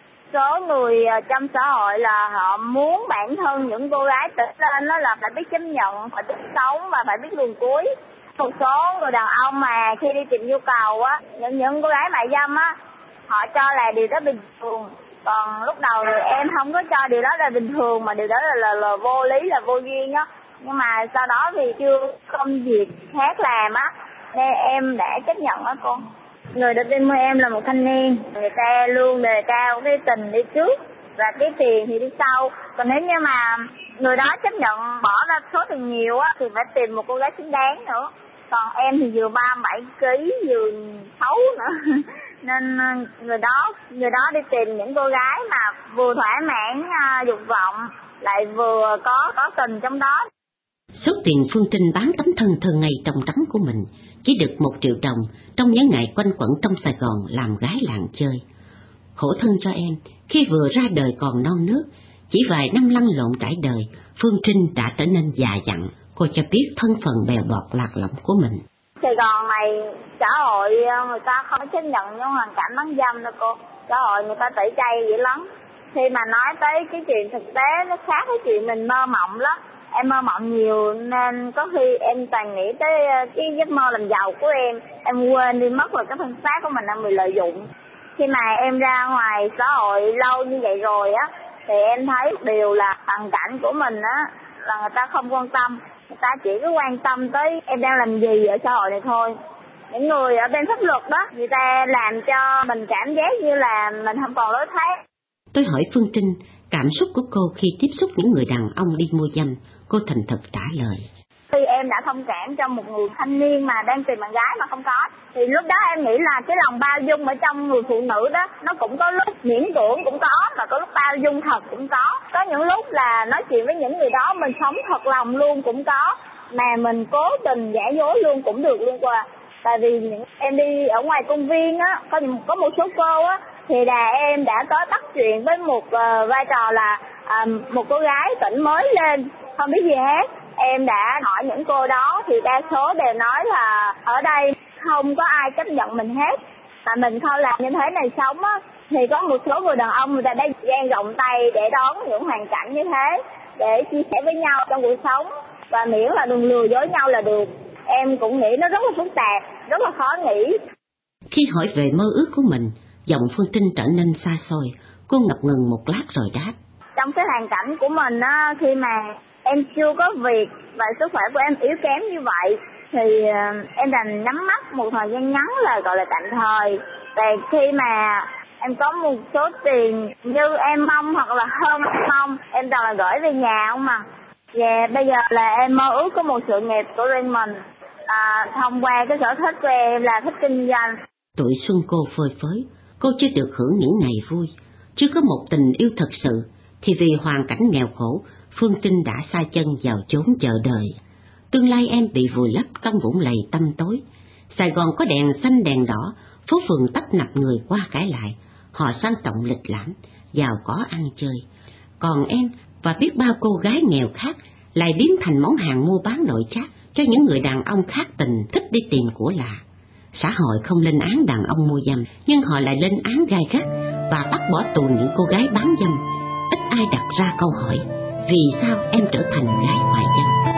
Số người trong xã hội là họ muốn bản thân những cô gái tự lên đó là phải biết chấp nhận, phải biết sống và phải biết luồn cuối. Một số người đàn ông mà khi đi tìm nhu cầu á, những những cô gái mại dâm á, họ cho là điều đó bình thường. Còn lúc đầu thì em không có cho điều đó là bình thường, mà điều đó là, là, là vô lý, là vô duyên á. Nhưng mà sau đó thì chưa công việc khác làm á, nên em đã chấp nhận á cô. Người đầu tiên mua em là một thanh niên, người ta luôn đề cao cái tình đi trước và cái tiền thì đi sau. Còn nếu như mà người đó chấp nhận bỏ ra số tiền nhiều á thì phải tìm một cô gái xứng đáng nữa. Còn em thì vừa ba mươi bảy ký, vừa xấu nữa. Nên người đó người đó đi tìm những cô gái mà vừa thỏa mãn uh, dục vọng, lại vừa có có tình trong đó. Số tiền Phương Trinh bán tấm thân thơ ngây trong trắng của mình chỉ được một triệu đồng trong những ngày quanh quẩn trong Sài Gòn làm gái làng chơi. Khổ thân cho em, khi vừa ra đời còn non nớt, chỉ vài năm lăn lộn trải đời, Phương Trinh đã trở nên già dặn. Cô cho biết thân phận bèo bọt lạc lõng của mình. Sài Gòn này, xã hội người ta không chấp nhận những hoàn cảnh bán dâm đâu cô. Xã hội người ta tẩy chay dữ lắm. Khi mà nói tới cái chuyện thực tế nó khác với chuyện mình mơ mộng lắm. Em mơ mộng nhiều nên có khi em toàn nghĩ tới cái giấc mơ làm giàu của em. Em quên đi mất rồi cái thân xác của mình đang bị lợi dụng. Khi mà em ra ngoài xã hội lâu như vậy rồi á, thì em thấy một điều là hoàn cảnh của mình á là người ta không quan tâm. Người ta chỉ có quan tâm tới em đang làm gì ở xã hội này thôi. Những người ở bên pháp luật đó, người ta làm cho mình cảm giác như là mình không còn lối thoát. Tôi hỏi Phương Trinh, cảm xúc của cô khi tiếp xúc những người đàn ông đi mua dâm, cô thành thật trả lời. Khi em đã thông cảm cho một người thanh niên mà đang tìm bạn gái mà không có, thì lúc đó em nghĩ là cái lòng bao dung ở trong người phụ nữ đó, nó cũng có lúc miễn cưỡng cũng có, và có lúc bao dung thật cũng có. Có những lúc là nói chuyện với những người đó mình sống thật lòng luôn cũng có, mà mình cố tình giả dối luôn cũng được luôn qua. Tại vì những em đi ở ngoài công viên á, có có một số cô á, thì là em đã có bắt chuyện với một uh, vai trò là uh, một cô gái tỉnh mới lên, không biết gì hết. Em đã hỏi những cô đó thì đa số đều nói là ở đây không có ai chấp nhận mình hết. Mà mình không làm như thế này sống á, thì có một số người đàn ông người ta đã dang rộng tay để đón những hoàn cảnh như thế, để chia sẻ với nhau trong cuộc sống, và miễn là đừng lừa dối nhau là được. Em cũng nghĩ nó rất là phức tạp, rất là khó nghĩ. Khi hỏi về mơ ước của mình, giọng Phương Trinh trở nên xa xôi. Cô ngập ngừng một lát rồi đáp. Trong cái hoàn cảnh của mình á, khi mà em chưa có việc và sức khỏe của em yếu kém như vậy, thì em đành nhắm mắt một thời gian ngắn là gọi là tạm thời. Và khi mà em có một số tiền như em mong hoặc là hơn em mong, em toàn là gửi về nhà không mà. Và bây giờ là em mơ ước có một sự nghiệp của riêng mình, à, thông qua cái sở thích của em là thích kinh doanh. Tuổi xuân cô phơi phới, cô chưa được hưởng những ngày vui, chưa có một tình yêu thật sự, thì vì hoàn cảnh nghèo khổ, Phương Trinh đã sa chân vào chốn chờ đợi. Tương lai em bị vùi lấp trong vũng lầy tăm tối. Sài Gòn có đèn xanh đèn đỏ, phố phường tấp nập người qua cãi lại, họ sang trọng lịch lãm, giàu có ăn chơi. Còn em và biết bao cô gái nghèo khác lại biến thành món hàng mua bán nội trác cho những người đàn ông khác tình thích đi tìm của lạ. Xã hội không lên án đàn ông mua dâm, nhưng họ lại lên án gai gắt và bắt bỏ tù những cô gái bán dâm. Ít ai đặt ra câu hỏi, vì sao em trở thành gái mại dâm?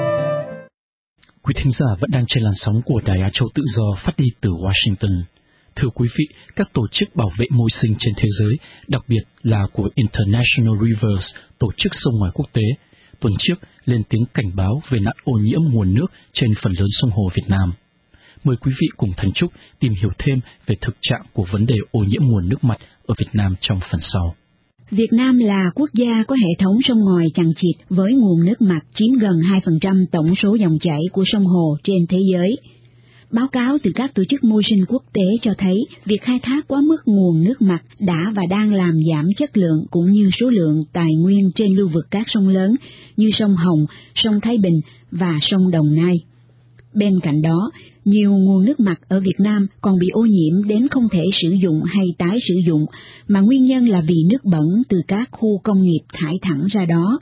Quý thính giả vẫn đang trên làn sóng của Đài Á Châu Tự Do phát đi từ Washington. Thưa quý vị, các tổ chức bảo vệ môi sinh trên thế giới, đặc biệt là của International Rivers, tổ chức sông ngòi quốc tế, tuần trước lên tiếng cảnh báo về nạn ô nhiễm nguồn nước trên phần lớn sông hồ Việt Nam. Mời quý vị cùng Thành Trúc tìm hiểu thêm về thực trạng của vấn đề ô nhiễm nguồn nước mặt ở Việt Nam trong phần sau. Việt Nam là quốc gia có hệ thống sông ngòi chằng chịt với nguồn nước mặt chiếm gần hai phần trăm tổng số dòng chảy của sông hồ trên thế giới. Báo cáo từ các tổ chức môi sinh quốc tế cho thấy việc khai thác quá mức nguồn nước mặt đã và đang làm giảm chất lượng cũng như số lượng tài nguyên trên lưu vực các sông lớn như sông Hồng, sông Thái Bình và sông Đồng Nai. Bên cạnh đó, nhiều nguồn nước mặt ở Việt Nam còn bị ô nhiễm đến không thể sử dụng hay tái sử dụng, mà nguyên nhân là vì nước bẩn từ các khu công nghiệp thải thẳng ra đó.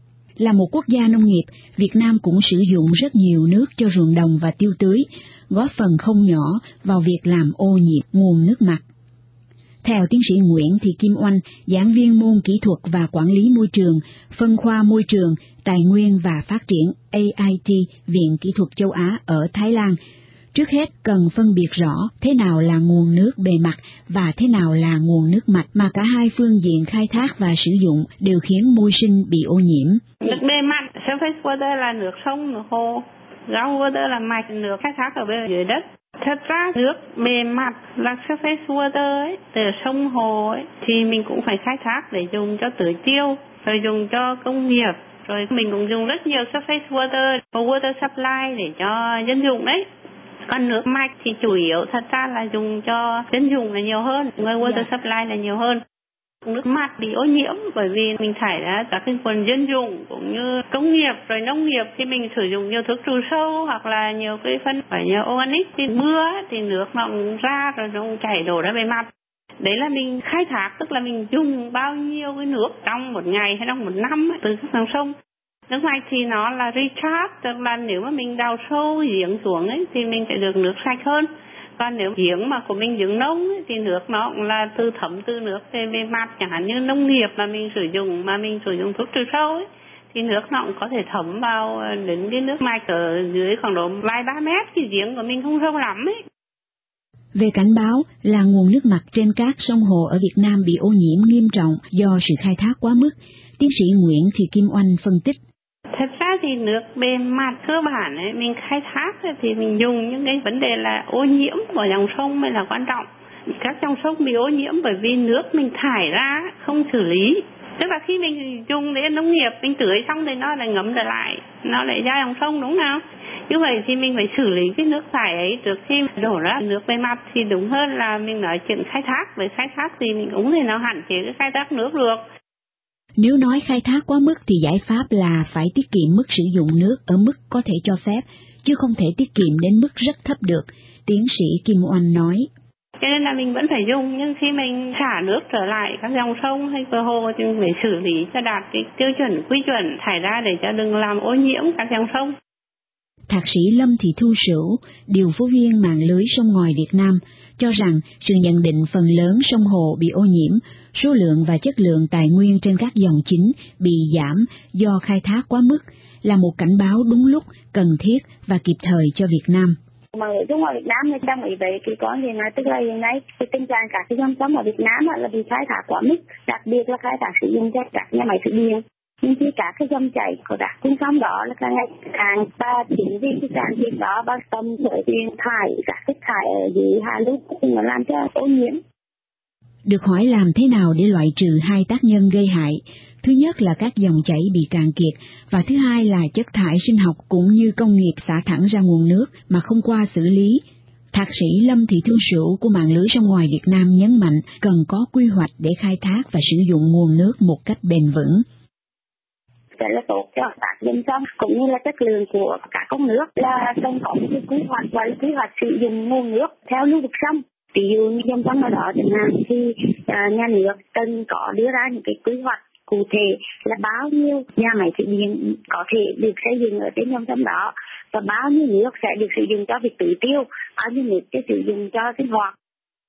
Là một quốc gia nông nghiệp, Việt Nam cũng sử dụng rất nhiều nước cho ruộng đồng và tiêu tưới, góp phần không nhỏ vào việc làm ô nhiễm nguồn nước mặt. Theo tiến sĩ Nguyễn Thị Kim Oanh, giảng viên môn kỹ thuật và quản lý môi trường, phân khoa môi trường, tài nguyên và phát triển A I T, Viện Kỹ thuật châu Á ở Thái Lan, trước hết cần phân biệt rõ thế nào là nguồn nước bề mặt và thế nào là nguồn nước mặt mà cả hai phương diện khai thác và sử dụng đều khiến môi sinh bị ô nhiễm. Nước bề mặt, surface water là nước sông, nước hồ, ground water là mạch nước khai thác ở bên dưới đất. Thật ra nước bề mặt là surface water ấy, từ sông hồ ấy, thì mình cũng phải khai thác để dùng cho tưới tiêu, rồi dùng cho công nghiệp, rồi mình cũng dùng rất nhiều surface water, water supply để cho dân dụng đấy. Còn nước mạch thì chủ yếu thật ra là dùng cho dân dụng là nhiều hơn, người water supply là nhiều hơn. Nước mặt bị ô nhiễm bởi vì mình thải ra các cái phần dân dụng cũng như công nghiệp rồi nông nghiệp, khi mình sử dụng nhiều thuốc trừ sâu hoặc là nhiều cái phân phải nhiều organic thì mưa thì nước nó ra rồi nó chảy đổ ra bề mặt. Đấy là mình khai thác, tức là mình dùng bao nhiêu cái nước trong một ngày hay trong một năm từ các dòng sông. Nước mạch thì nó là recharge, tức là nếu mà mình đào sâu giếng xuống ấy thì mình sẽ được nước sạch hơn. Còn nếu giếng mà của mình giếng nông ấy, thì nước nó cũng là từ thấm từ nước về bề mặt, chẳng hạn như nông nghiệp mà mình sử dụng mà mình sử dụng thuốc trừ sâu ấy, thì nước nó cũng có thể thấm vào đến cái nước mạch ở dưới khoảng độ vài ba mét, cái giếng của mình không sâu lắm ấy. Về cảnh báo là nguồn nước mặt trên các sông hồ ở Việt Nam bị ô nhiễm nghiêm trọng do sự khai thác quá mức, tiến sĩ Nguyễn Thị Kim Oanh phân tích. Thật ra thì nước bề mặt cơ bản ấy, mình khai thác thì mình dùng những cái vấn đề là ô nhiễm của dòng sông mới là quan trọng. Các dòng sông bị ô nhiễm bởi vì nước mình thải ra không xử lý. Tức là khi mình dùng để nông nghiệp, mình tưới xong thì nó lại ngấm trở lại, nó lại ra dòng sông đúng không? Như vậy thì mình phải xử lý cái nước thải ấy trước khi đổ ra nước bề mặt, thì đúng hơn là mình nói chuyện khai thác. Với khai thác thì mình cũng thể nào hạn chế cái khai thác nước được. Nếu nói khai thác quá mức thì giải pháp là phải tiết kiệm mức sử dụng nước ở mức có thể cho phép, chứ không thể tiết kiệm đến mức rất thấp được, tiến sĩ Kim Oanh nói. Cho nên là mình vẫn phải dùng, nhưng khi mình xả nước trở lại các dòng sông hay bờ hồ thì mình phải xử lý cho đạt cái tiêu chuẩn quy chuẩn thải ra để cho đừng làm ô nhiễm các dòng sông. Thạc sĩ Lâm Thị Thu Sửu, điều phối viên mạng lưới sông ngòi Việt Nam, cho rằng sự nhận định phần lớn sông hồ bị ô nhiễm, số lượng và chất lượng tài nguyên trên các dòng chính bị giảm do khai thác quá mức là một cảnh báo đúng lúc, cần thiết và kịp thời cho Việt Nam. Mà ở trong Việt Nam người ta nghĩ vậy thì có gì nói, tức là hiện nay cái tình trạng các cái dòng sông ở Việt Nam là bị khai thác quá mức, đặc biệt là khai thác sử dụng cho các nhà máy thủy điện. Nhưng khi các cái dòng chảy của các con sông đó là càng ngày càng và chính vì cái càng việc đó bao tâm với tiền thải, các cái thải ở dưới hạ lưu thì nó làm cho ô nhiễm. Được hỏi làm thế nào để loại trừ hai tác nhân gây hại, thứ nhất là các dòng chảy bị cạn kiệt, và thứ hai là chất thải sinh học cũng như công nghiệp xả thẳng ra nguồn nước mà không qua xử lý. Thạc sĩ Lâm Thị Thu Sửu của mạng lưới sông ngòi Việt Nam nhấn mạnh cần có quy hoạch để khai thác và sử dụng nguồn nước một cách bền vững. Sẽ là tốt cho các dòng sông cũng như là chất lượng của các con nước, là cần có một cái quy hoạch và quy hoạch sử dụng nguồn nước theo lưu vực sông. Ví dụ như dòng sông nào đó chẳng hạn thì uh, nhà nước cần có đưa ra những cái quy hoạch cụ thể là bao nhiêu nhà máy thủy điện có thể được xây dựng ở trên dòng sông đó, và bao nhiêu nước sẽ được sử dụng cho việc tưới tiêu, bao nhiêu nước sẽ sử dụng cho sinh hoạt.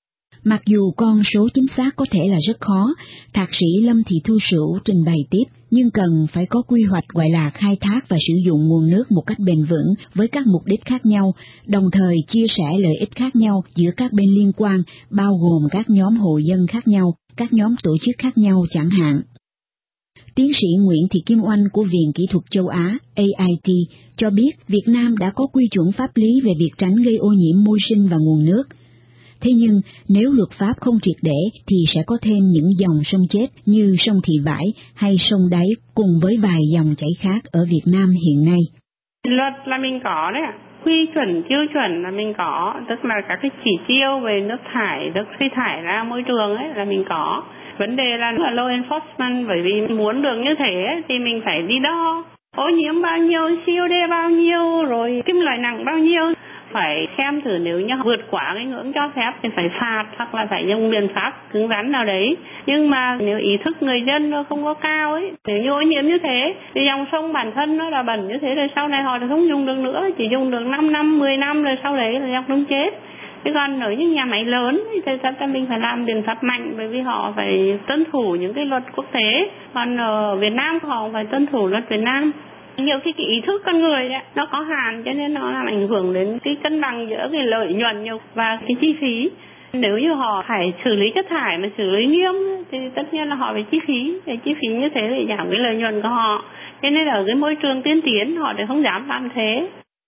Mặc dù con số chính xác có thể là rất khó, Thạc sĩ Lâm Thị Thu Sửu trình bày tiếp, nhưng cần phải có quy hoạch gọi là khai thác và sử dụng nguồn nước một cách bền vững với các mục đích khác nhau, đồng thời chia sẻ lợi ích khác nhau giữa các bên liên quan, bao gồm các nhóm hộ dân khác nhau, các nhóm tổ chức khác nhau chẳng hạn. Tiến sĩ Nguyễn Thị Kim Oanh của Viện Kỹ thuật Châu Á A I T cho biết Việt Nam đã có quy chuẩn pháp lý về việc tránh gây ô nhiễm môi sinh và nguồn nước. Thế nhưng, nếu luật pháp không triệt để thì sẽ có thêm những dòng sông chết như sông Thị Vải hay sông Đáy cùng với vài dòng chảy khác ở Việt Nam hiện nay. Luật là mình có đấy ạ. Quy chuẩn, tiêu chuẩn là mình có, tức là các cái chỉ tiêu về nước thải, nước khí thải ra môi trường ấy là mình có. Vấn đề là law enforcement, bởi vì muốn được như thế thì mình phải đi đo. Ô nhiễm bao nhiêu, xê o đê bao nhiêu, rồi kim loại nặng bao nhiêu. Phải xem thử nếu như vượt quá cái ngưỡng cho phép thì phải phạt hoặc là phải dùng biện pháp cứng rắn nào đấy. Nhưng mà nếu ý thức người dân nó không có cao ấy, nếu như ô nhiễm như thế thì dòng sông bản thân nó là bẩn như thế rồi sau này họ thì không dùng được nữa, chỉ dùng được năm năm, mười năm rồi sau đấy là dòng sông chết. Thế còn ở những nhà máy lớn thì thật ra mình phải làm biện pháp mạnh, bởi vì họ phải tuân thủ những cái luật quốc tế. Còn ở Việt Nam họ phải tuân thủ luật Việt Nam. Nhiều cái, cái ý thức con người đấy, nó có hạn cho nên nó làm ảnh hưởng đến cái cân bằng giữa cái lợi nhuận và cái chi phí. Nếu như họ phải xử lý chất thải mà xử lý nghiêm thì tất nhiên là họ phải chi phí. Để chi phí như thế để giảm cái lợi nhuận của họ. Cho nên ở cái môi trường tiên tiến họ thì không dám làm thế.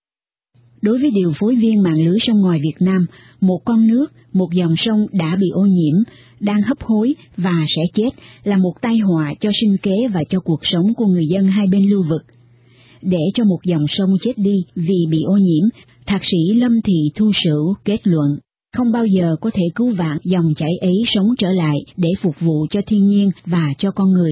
Đối với điều phối viên mạng lưới sông ngòi Việt Nam, một con nước, một dòng sông đã bị ô nhiễm, đang hấp hối và sẽ chết là một tai họa cho sinh kế và cho cuộc sống của người dân hai bên lưu vực. Để cho một dòng sông chết đi vì bị ô nhiễm, Thạc sĩ Lâm Thị Thu Sửu kết luận, không bao giờ có thể cứu vãn dòng chảy ấy sống trở lại để phục vụ cho thiên nhiên và cho con người.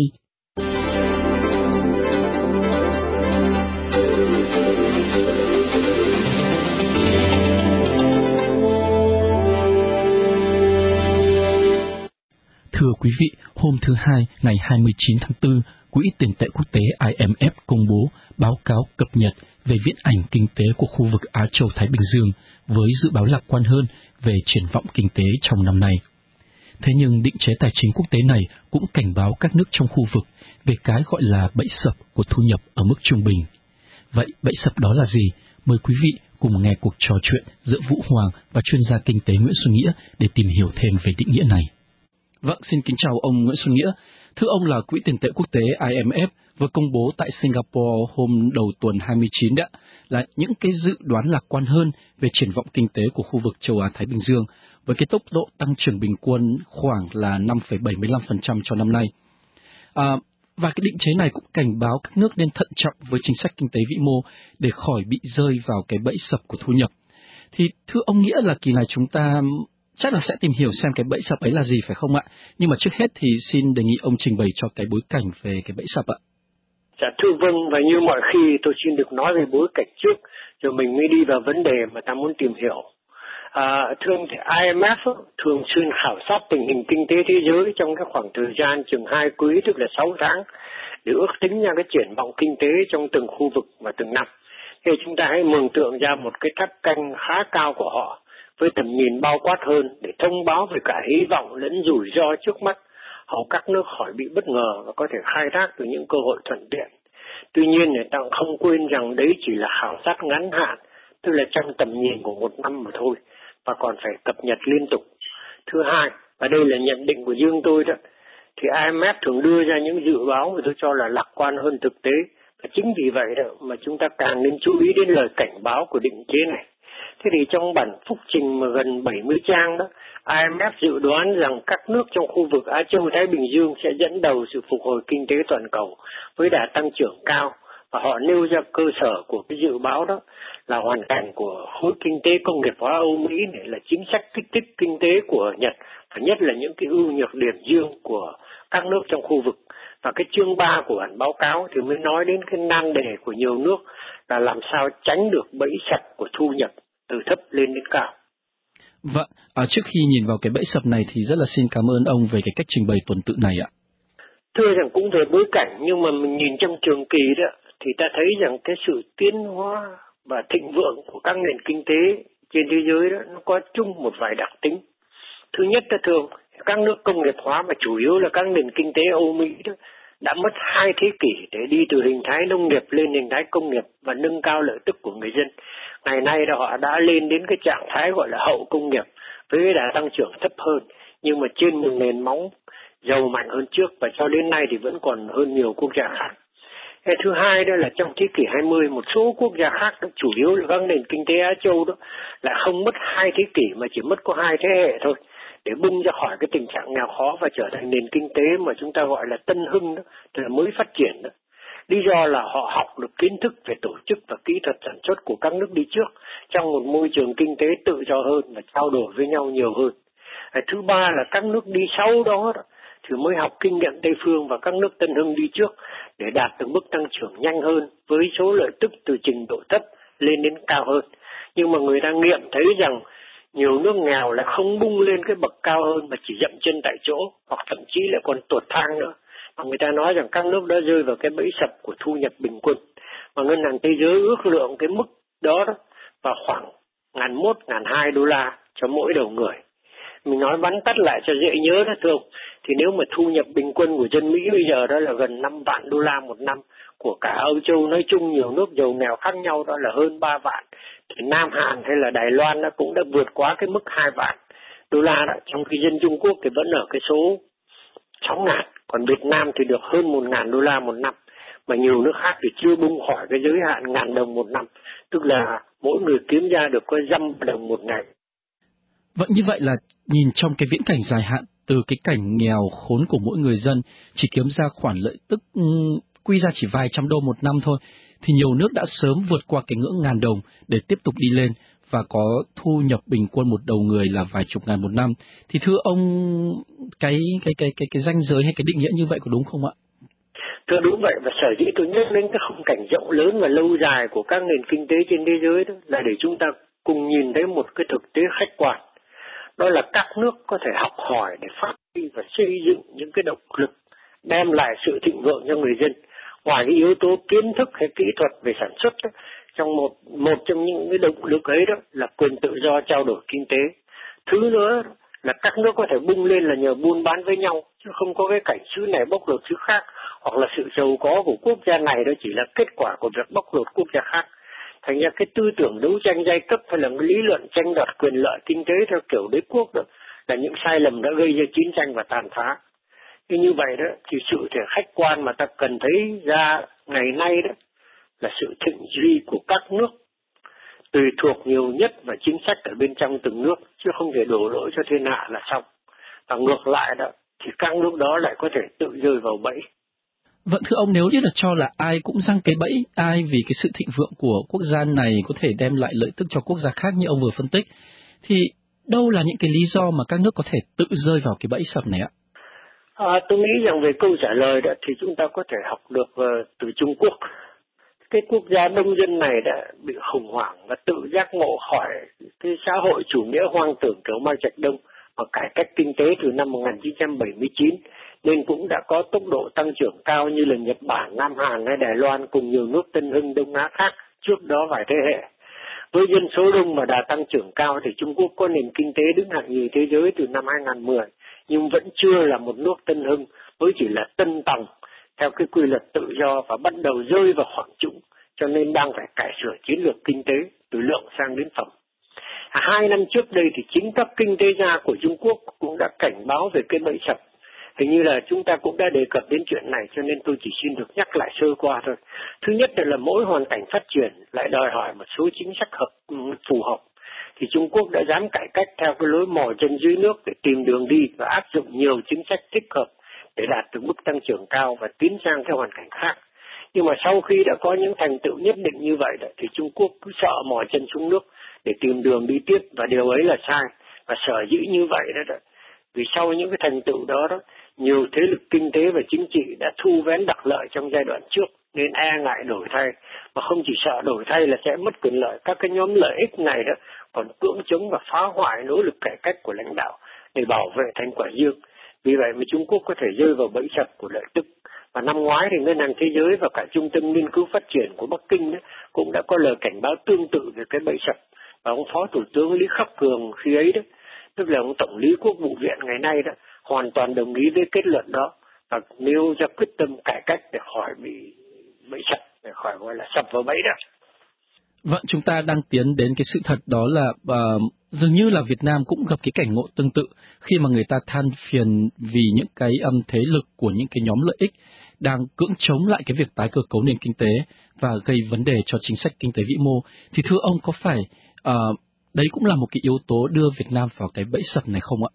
Thưa quý vị, hôm thứ Hai, ngày hai mươi chín tháng tư, Quỹ tiền tệ quốc tế I M F công bố báo cáo cập nhật về viễn ảnh kinh tế của khu vực Á Châu Thái Bình Dương với dự báo lạc quan hơn về triển vọng kinh tế trong năm nay. Thế nhưng định chế tài chính quốc tế này cũng cảnh báo các nước trong khu vực về cái gọi là bẫy sập của thu nhập ở mức trung bình. Vậy bẫy sập đó là gì? Mời quý vị cùng nghe cuộc trò chuyện giữa Vũ Hoàng và chuyên gia kinh tế Nguyễn Xuân Nghĩa để tìm hiểu thêm về định nghĩa này. Vâng, xin kính chào ông Nguyễn Xuân Nghĩa. Thưa ông là Quỹ tiền tệ quốc tế I M F vừa công bố tại Singapore hôm đầu tuần hai mươi chín đã là những cái dự đoán lạc quan hơn về triển vọng kinh tế của khu vực châu Á Thái Bình Dương với cái tốc độ tăng trưởng bình quân khoảng là năm phẩy bảy mươi lăm phần trăm cho năm nay. À, và cái định chế này cũng cảnh báo các nước nên thận trọng với chính sách kinh tế vĩ mô để khỏi bị rơi vào cái bẫy sập của thu nhập. Thì thưa ông Nghĩa là kỳ này chúng ta chắc là sẽ tìm hiểu xem cái bẫy sập ấy là gì phải không ạ? Nhưng mà trước hết thì xin đề nghị ông trình bày cho cái bối cảnh về cái bẫy sập ạ. Dạ thưa vâng, và như mọi khi tôi xin được nói về bối cảnh trước, rồi mình mới đi vào vấn đề mà ta muốn tìm hiểu. À, thưa thì I M F thường xuyên khảo sát tình hình kinh tế thế giới trong các khoảng thời gian chừng hai quý, tức là sáu tháng, để ước tính ra cái triển vọng kinh tế trong từng khu vực và từng năm. Thì chúng ta hãy mường tượng ra một cái tháp canh khá cao của họ, với tầm nhìn bao quát hơn để thông báo về cả hy vọng lẫn rủi ro trước mắt, hầu các nước khỏi bị bất ngờ và có thể khai thác từ những cơ hội thuận tiện. Tuy nhiên, người ta không quên rằng đấy chỉ là khảo sát ngắn hạn, tức là trong tầm nhìn của một năm mà thôi, và còn phải cập nhật liên tục. Thứ hai, và đây là nhận định của riêng tôi đó, thì I M F thường đưa ra những dự báo mà tôi cho là lạc quan hơn thực tế. Và chính vì vậy đó mà chúng ta càng nên chú ý đến lời cảnh báo của định chế này. Thế thì trong bản phúc trình mà gần bảy mươi trang đó, I M F dự đoán rằng các nước trong khu vực Á Châu Thái Bình Dương sẽ dẫn đầu sự phục hồi kinh tế toàn cầu với đà tăng trưởng cao, và họ nêu ra cơ sở của cái dự báo đó là hoàn cảnh của khối kinh tế công nghiệp hóa Âu Mỹ này, là chính sách kích thích kinh tế của Nhật, và nhất là những cái ưu nhược điểm riêng của các nước trong khu vực. Và cái chương ba của bản báo cáo thì mới nói đến cái nan đề của nhiều nước là làm sao tránh được bẫy sập của thu nhập từ thấp lên đến cao. Vâng, à, trước khi nhìn vào cái bẫy sập này thì rất là xin cảm ơn ông về cái cách trình bày tuần tự này ạ. Thưa rằng cũng về bối cảnh, nhưng mà mình nhìn trong trường kỳ đó thì ta thấy rằng cái sự tiến hóa và thịnh vượng của các nền kinh tế trên thế giới đó nó có chung một vài đặc tính. Thứ nhất là thường các nước công nghiệp hóa mà chủ yếu là các nền kinh tế Âu Mỹ đó, đã mất hai thế kỷ để đi từ hình thái nông nghiệp lên hình thái công nghiệp và nâng cao lợi tức của người dân. Ngày nay đó họ đã lên đến cái trạng thái gọi là hậu công nghiệp với đà tăng trưởng thấp hơn, nhưng mà trên một nền móng giàu mạnh hơn trước, và cho đến nay thì vẫn còn hơn nhiều quốc gia khác. Cái thứ hai đó là trong thế kỷ hai mươi, một số quốc gia khác đó, chủ yếu là các nền kinh tế Á Châu đó, là không mất hai thế kỷ mà chỉ mất có hai thế hệ thôi để bung ra khỏi cái tình trạng nghèo khó và trở thành nền kinh tế mà chúng ta gọi là tân hưng đó, tức là mới phát triển đó. Lý do là họ học được kiến thức về tổ chức và kỹ thuật sản xuất của các nước đi trước trong một môi trường kinh tế tự do hơn và trao đổi với nhau nhiều hơn. Thứ ba là các nước đi sau đó, đó thì mới học kinh nghiệm Tây phương và các nước tân hưng đi trước để đạt được mức tăng trưởng nhanh hơn với số lợi tức từ trình độ thấp lên đến cao hơn. Nhưng mà người ta nghiệm thấy rằng nhiều nước nghèo lại không bung lên cái bậc cao hơn mà chỉ dậm chân tại chỗ, hoặc thậm chí lại còn tuột thang nữa. Mà người ta nói rằng các nước đã rơi vào cái bẫy sập của thu nhập bình quân. Mà Ngân hàng Thế giới ước lượng cái mức đó, đó vào khoảng ngàn một, ngàn hai đô la cho mỗi đầu người. Mình nói vắn tắt lại cho dễ nhớ đó thường, thì nếu mà thu nhập bình quân của dân Mỹ bây giờ đó là gần năm vạn đô la một năm, của cả Âu Châu nói chung nhiều nước giàu nghèo khác nhau đó là hơn ba vạn, thì Nam Hàn hay là Đài Loan nó cũng đã vượt quá cái mức hai vạn đô la đó, trong khi dân Trung Quốc thì vẫn ở cái số sáu ngàn, còn Việt Nam thì được hơn một ngàn đô la một năm, mà nhiều nước khác thì chưa bung khỏi cái giới hạn ngàn đồng một năm, tức là mỗi người kiếm ra được có dăm đồng một ngày. Vậy như vậy là nhìn trong cái viễn cảnh dài hạn, từ cái cảnh nghèo khốn của mỗi người dân chỉ kiếm ra khoản lợi tức um, quy ra chỉ vài trăm đô một năm thôi, thì nhiều nước đã sớm vượt qua cái ngưỡng ngàn đồng để tiếp tục đi lên và có thu nhập bình quân một đầu người là vài chục ngàn một năm. Thì thưa ông, cái cái cái cái cái ranh giới hay cái định nghĩa như vậy có đúng không ạ? Thưa đúng vậy, và sở dĩ tôi nhắc đến cái khung cảnh rộng lớn và lâu dài của các nền kinh tế trên thế giới đó là để chúng ta cùng nhìn thấy một cái thực tế khách quan. Đó là các nước có thể học hỏi để phát huy và xây dựng những cái động lực đem lại sự thịnh vượng cho người dân. Ngoài cái yếu tố kiến thức hay kỹ thuật về sản xuất đó, trong một một trong những cái động lực ấy đó là quyền tự do trao đổi kinh tế. Thứ nữa là các nước có thể bung lên là nhờ buôn bán với nhau, chứ không có cái cảnh xứ này bóc lột xứ khác, hoặc là sự giàu có của quốc gia này đó chỉ là kết quả của việc bóc lột quốc gia khác. Thành ra cái tư tưởng đấu tranh giai cấp hay là cái lý luận tranh đoạt quyền lợi kinh tế theo kiểu đế quốc đó là những sai lầm đã gây ra chiến tranh và tàn phá. Thì như vậy đó thì sự thể khách quan mà ta cần thấy ra ngày nay đó là sự thịnh duy của các nước tùy thuộc nhiều nhất vào chính sách ở bên trong từng nước, chứ không thể đổ lỗi cho thiên hạ là xong. Và ngược lại đó thì các nước đó lại có thể tự rơi vào bẫy. Vậy thưa ông, nếu như là cho là ai cũng giăng cái bẫy, ai vì cái sự thịnh vượng của quốc gia này có thể đem lại lợi tức cho quốc gia khác như ông vừa phân tích, thì đâu là những cái lý do mà các nước có thể tự rơi vào cái bẫy sập này ạ? À, tôi nghĩ rằng về câu trả lời đó thì chúng ta có thể học được uh, từ Trung Quốc. Cái quốc gia đông dân này đã bị khủng hoảng và tự giác ngộ khỏi cái xã hội chủ nghĩa hoang tưởng kiểu Mao Trạch Đông và cải cách kinh tế từ năm một nghìn chín trăm bảy mươi chín, nên cũng đã có tốc độ tăng trưởng cao như là Nhật Bản, Nam Hàn hay Đài Loan cùng nhiều nước tân hưng Đông Á khác trước đó vài thế hệ. Với dân số đông và đà tăng trưởng cao thì Trung Quốc có nền kinh tế đứng hạng nhì thế giới từ năm hai nghìn không trăm mười, nhưng vẫn chưa là một nước tân hưng, mới chỉ là tân tòng theo cái quy luật tự do và bắt đầu rơi vào khoảng trũng, cho nên đang phải cải sửa chiến lược kinh tế từ lượng sang đến phẩm. À, hai năm trước đây thì chính các kinh tế gia của Trung Quốc cũng đã cảnh báo về cái bẫy sập. Hình như là chúng ta cũng đã đề cập đến chuyện này, cho nên tôi chỉ xin được nhắc lại sơ qua thôi. Thứ nhất là, là mỗi hoàn cảnh phát triển lại đòi hỏi một số chính sách hợp phù hợp. Thì Trung Quốc đã dám cải cách theo cái lối mò chân dưới nước để tìm đường đi và áp dụng nhiều chính sách thích hợp để đạt được mức tăng trưởng cao và tiến sang theo hoàn cảnh khác. Nhưng mà sau khi đã có những thành tựu nhất định như vậy đó, thì Trung Quốc cứ sợ mò chân xuống nước để tìm đường đi tiếp, và điều ấy là sai. Và sở dĩ như vậy đó, đó vì sau những cái thành tựu đó đó, nhiều thế lực kinh tế và chính trị đã thu vén đặc lợi trong giai đoạn trước, nên e ngại đổi thay, mà không chỉ sợ đổi thay là sẽ mất quyền lợi. Các cái nhóm lợi ích này đó còn cưỡng chống và phá hoại nỗ lực cải cách của lãnh đạo để bảo vệ thành quả riêng. Vì vậy mà Trung Quốc có thể rơi vào bẫy sập của lợi tức. Và năm ngoái thì Ngân hàng Thế giới và cả Trung tâm Nghiên cứu Phát triển của Bắc Kinh đó, cũng đã có lời cảnh báo tương tự về cái bẫy sập. Và ông Phó Thủ tướng Lý Khắc Cường khi ấy đó tức là ông Tổng lý Quốc vụ viện ngày nay đó, hoàn toàn đồng ý với kết luận đó và nêu ra quyết tâm cải cách để khỏi bị bẫy sập, để khỏi gọi là sập vào bẫy đó. Vâng, chúng ta đang tiến đến cái sự thật đó là uh, dường như là Việt Nam cũng gặp cái cảnh ngộ tương tự khi mà người ta than phiền vì những cái um, thế lực của những cái nhóm lợi ích đang cưỡng chống lại cái việc tái cơ cấu nền kinh tế và gây vấn đề cho chính sách kinh tế vĩ mô. Thì thưa ông, có phải uh, đấy cũng là một cái yếu tố đưa Việt Nam vào cái bẫy sập này không ạ?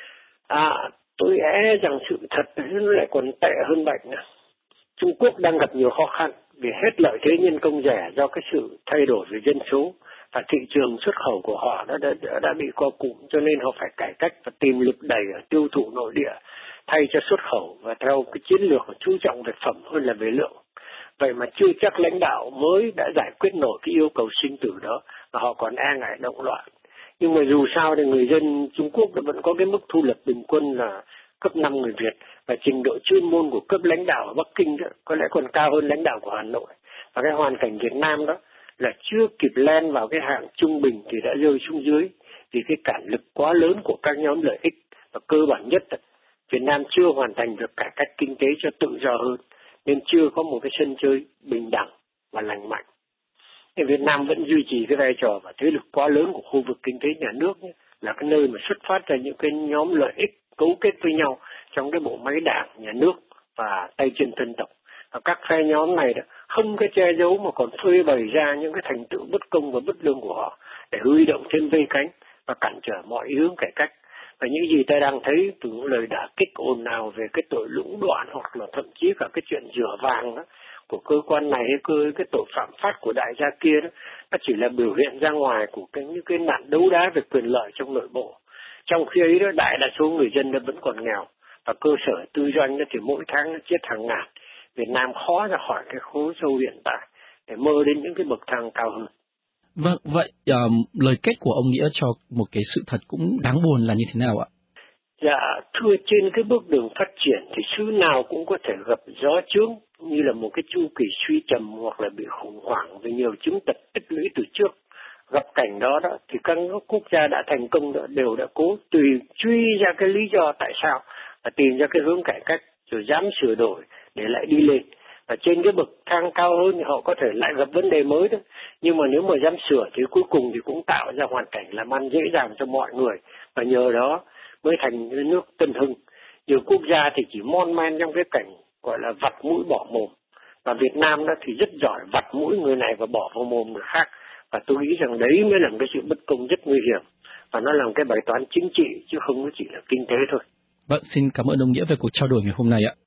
À, tôi e rằng sự thật nó lại còn tệ hơn bệnh nữa. Trung Quốc đang gặp nhiều khó khăn vì hết lợi thế nhân công rẻ do cái sự thay đổi về dân số và thị trường xuất khẩu của họ đã, đã, đã bị co cụm, cho nên họ phải cải cách và tìm lực đẩy ở tiêu thụ nội địa thay cho xuất khẩu và theo cái chiến lược chú trọng về phẩm hơn là về lượng. Vậy mà chưa chắc lãnh đạo mới đã giải quyết nổi cái yêu cầu sinh tử đó và họ còn e ngại động loạn. Nhưng mà dù sao thì người dân Trung Quốc vẫn có cái mức thu nhập bình quân là cấp năm người Việt và trình độ chuyên môn của cấp lãnh đạo ở Bắc Kinh đó có lẽ còn cao hơn lãnh đạo của Hà Nội. Và cái hoàn cảnh Việt Nam đó là chưa kịp len vào cái hạng trung bình thì đã rơi xuống dưới vì cái cản lực quá lớn của các nhóm lợi ích, và cơ bản nhất là Việt Nam chưa hoàn thành việc cải cách kinh tế cho tự do hơn nên chưa có một cái sân chơi bình đẳng và lành mạnh. Thì Việt Nam vẫn duy trì cái vai trò và thế lực quá lớn của khu vực kinh tế nhà nước nhé, là cái nơi mà xuất phát ra những cái nhóm lợi ích cấu kết với nhau trong cái bộ máy đảng, nhà nước và tay chân thân tộc. Và các phe nhóm này đó không cái che giấu mà còn phơi bày ra những cái thành tựu bất công và bất lương của họ để huy động thêm vây cánh và cản trở mọi hướng cải cách. Và những gì ta đang thấy từ những lời đả kích ồn ào về cái tội lũng đoạn hoặc là thậm chí cả cái chuyện rửa vàng đó của cơ quan này hay cơ cái tội phạm phát của đại gia kia đó, nó chỉ là biểu hiện ra ngoài của cái những cái nạn đấu đá về quyền lợi trong nội bộ. Trong khi ấy đó, đại đa số người dân nó vẫn còn nghèo và cơ sở tư doanh nó thì mỗi tháng nó chết hàng ngàn. Việt Nam khó ra khỏi cái hố sâu hiện tại để mơ đến những cái bậc thang cao hơn. Vâng, vậy um, lời kết của ông Nghĩa cho một cái sự thật cũng đáng buồn là như thế nào ạ? Dạ, thưa, trên cái bước đường phát triển thì xứ nào cũng có thể gặp gió chướng như là một cái chu kỳ suy trầm hoặc là bị khủng hoảng về nhiều chứng tật tích lũy từ trước. Gặp cảnh đó đó thì các quốc gia đã thành công đó đều đã cố tùy truy ra cái lý do tại sao và tìm ra cái hướng cải cách rồi dám sửa đổi để lại đi lên. Và trên cái bậc thang cao hơn thì họ có thể lại gặp vấn đề mới đó. Nhưng mà nếu mà dám sửa thì cuối cùng thì cũng tạo ra hoàn cảnh làm ăn dễ dàng cho mọi người. Và nhờ đó mới thành nước tân hưng. Nhiều quốc gia thì chỉ mon men trong cái cảnh gọi là vặt mũi bỏ mồm. Và Việt Nam đó thì rất giỏi vặt mũi người này và bỏ vào mồm người khác. Và tôi nghĩ rằng đấy mới là một cái sự bất công rất nguy hiểm. Và nó là một cái bài toán chính trị chứ không chỉ là kinh tế thôi. Vâng, xin cảm ơn ông Nghĩa về cuộc trao đổi ngày hôm nay ạ.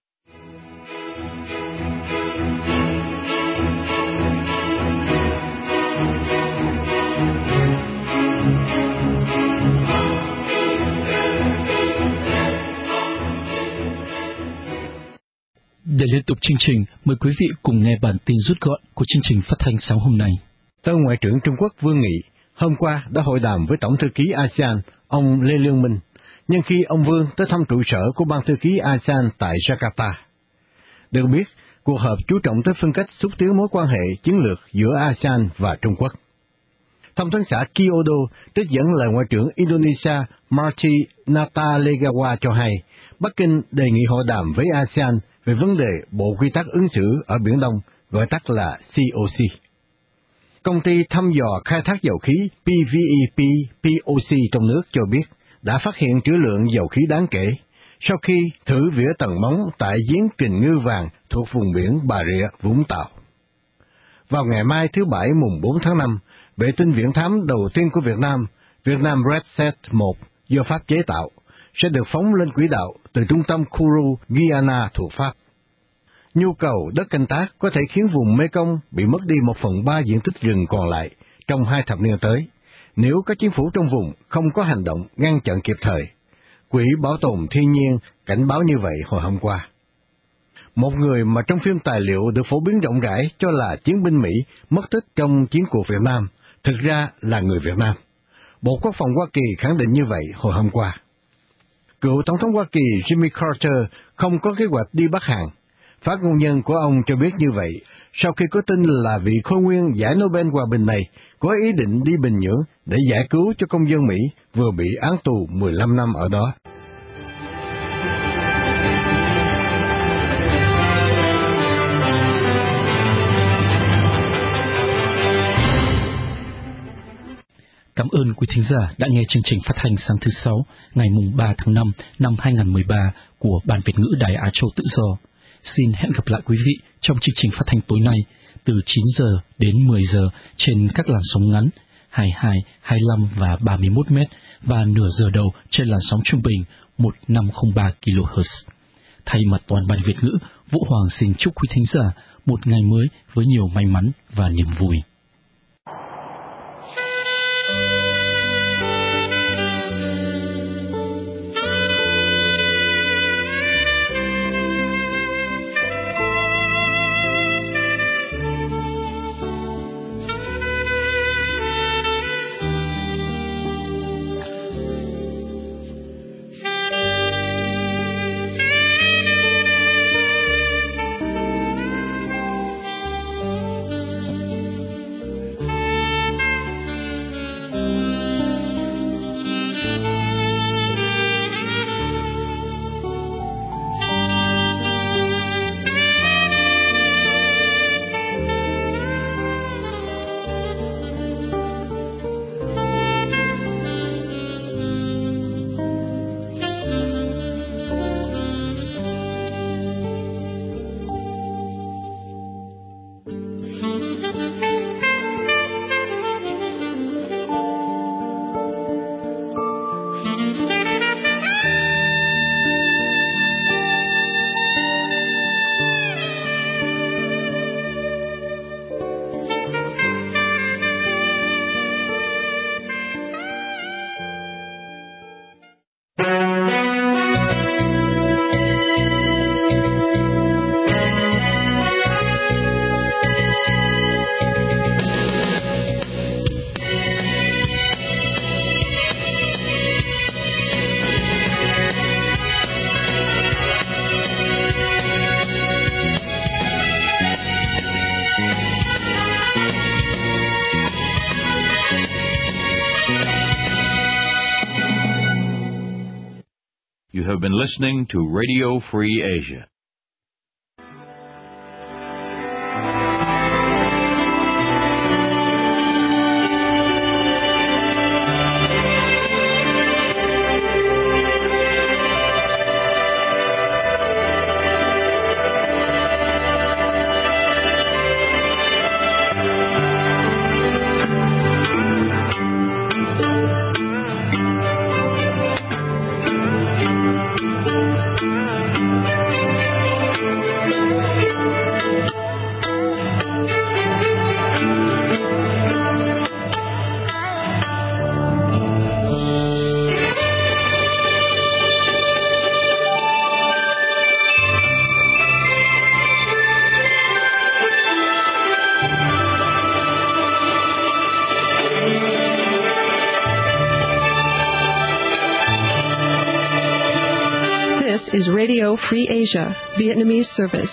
Để liên tục chương trình, mời quý vị cùng nghe bản tin rút gọn của chương trình phát thanh sáng hôm nay. Tân Ngoại trưởng Trung Quốc Vương Nghị hôm qua đã hội đàm với Tổng thư ký a sê an, ông Lê Lương Minh, nhân khi ông Vương tới thăm trụ sở của Ban thư ký a sê an tại Jakarta. Được biết, cuộc họp chú trọng tới phương cách xúc tiến mối quan hệ chiến lược giữa a sê an và Trung Quốc. Thông tấn xã Kyodo trích dẫn lời Ngoại trưởng Indonesia Marty Natalegawa cho hay, Bắc Kinh đề nghị hội đàm với a sê an về vấn đề Bộ Quy tắc ứng xử ở Biển Đông, gọi tắt là xê o xê. Công ty thăm dò khai thác dầu khí pê vê e pê pê o xê trong nước cho biết đã phát hiện trữ lượng dầu khí đáng kể sau khi thử vỉa tầng móng tại giếng Kình Ngư Vàng thuộc vùng biển Bà Rịa, Vũng Tàu. Vào ngày mai thứ Bảy mùng bốn tháng năm, vệ tinh viễn thám đầu tiên của Việt Nam, Vietnam RedSat một do Pháp chế tạo, sẽ được phóng lên quỹ đạo từ trung tâm Kourou, Guyana thuộc Pháp. Nhu cầu đất canh tác có thể khiến vùng Mekong bị mất đi một phần ba diện tích rừng còn lại trong hai thập niên tới, nếu các chính phủ trong vùng không có hành động ngăn chặn kịp thời. Quỹ Bảo tồn Thiên nhiên cảnh báo như vậy hồi hôm qua. Một người mà trong phim tài liệu được phổ biến rộng rãi cho là chiến binh Mỹ mất tích trong chiến cuộc Việt Nam, thực ra là người Việt Nam. Bộ Quốc phòng Hoa Kỳ khẳng định như vậy hồi hôm qua. Cựu Tổng thống Hoa Kỳ Jimmy Carter không có kế hoạch đi Bắc Hàn. Phát ngôn nhân của ông cho biết như vậy, sau khi có tin là vị khôi nguyên giải Nobel Hòa bình này có ý định đi Bình Nhưỡng để giải cứu cho công dân Mỹ vừa bị án tù mười lăm năm ở đó. Cảm ơn quý thính giả đã nghe chương trình phát thanh sáng thứ sáu ngày mùng ba tháng năm năm hai nghìn không trăm mười ba của Ban Việt ngữ Đài Á Châu Tự Do. Xin hẹn gặp lại quý vị trong chương trình phát thanh tối nay từ chín giờ đến mười giờ trên các làn sóng ngắn hai mươi hai, hai mươi lăm và ba mươi mốt mét và nửa giờ đầu trên làn sóng trung bình một nghìn năm trăm ba ki lô héc. Thay mặt toàn Ban Việt ngữ, Vũ Hoàng xin chúc quý thính giả một ngày mới với nhiều may mắn và niềm vui. You have been listening to Radio Free Asia. Is Radio Free Asia, Vietnamese service.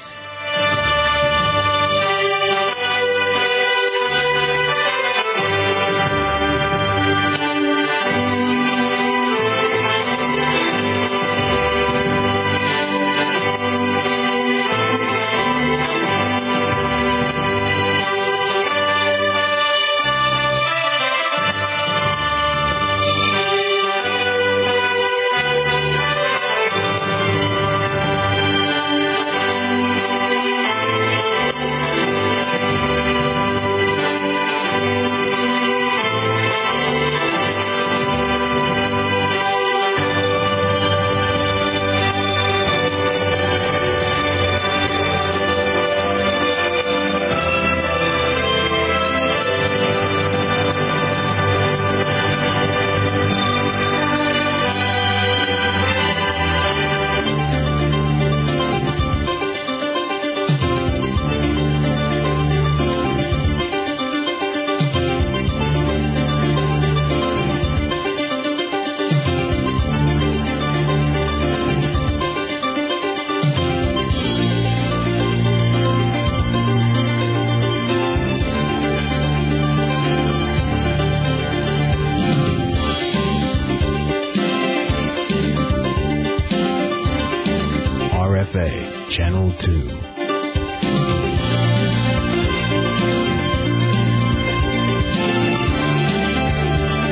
R F A, Channel two.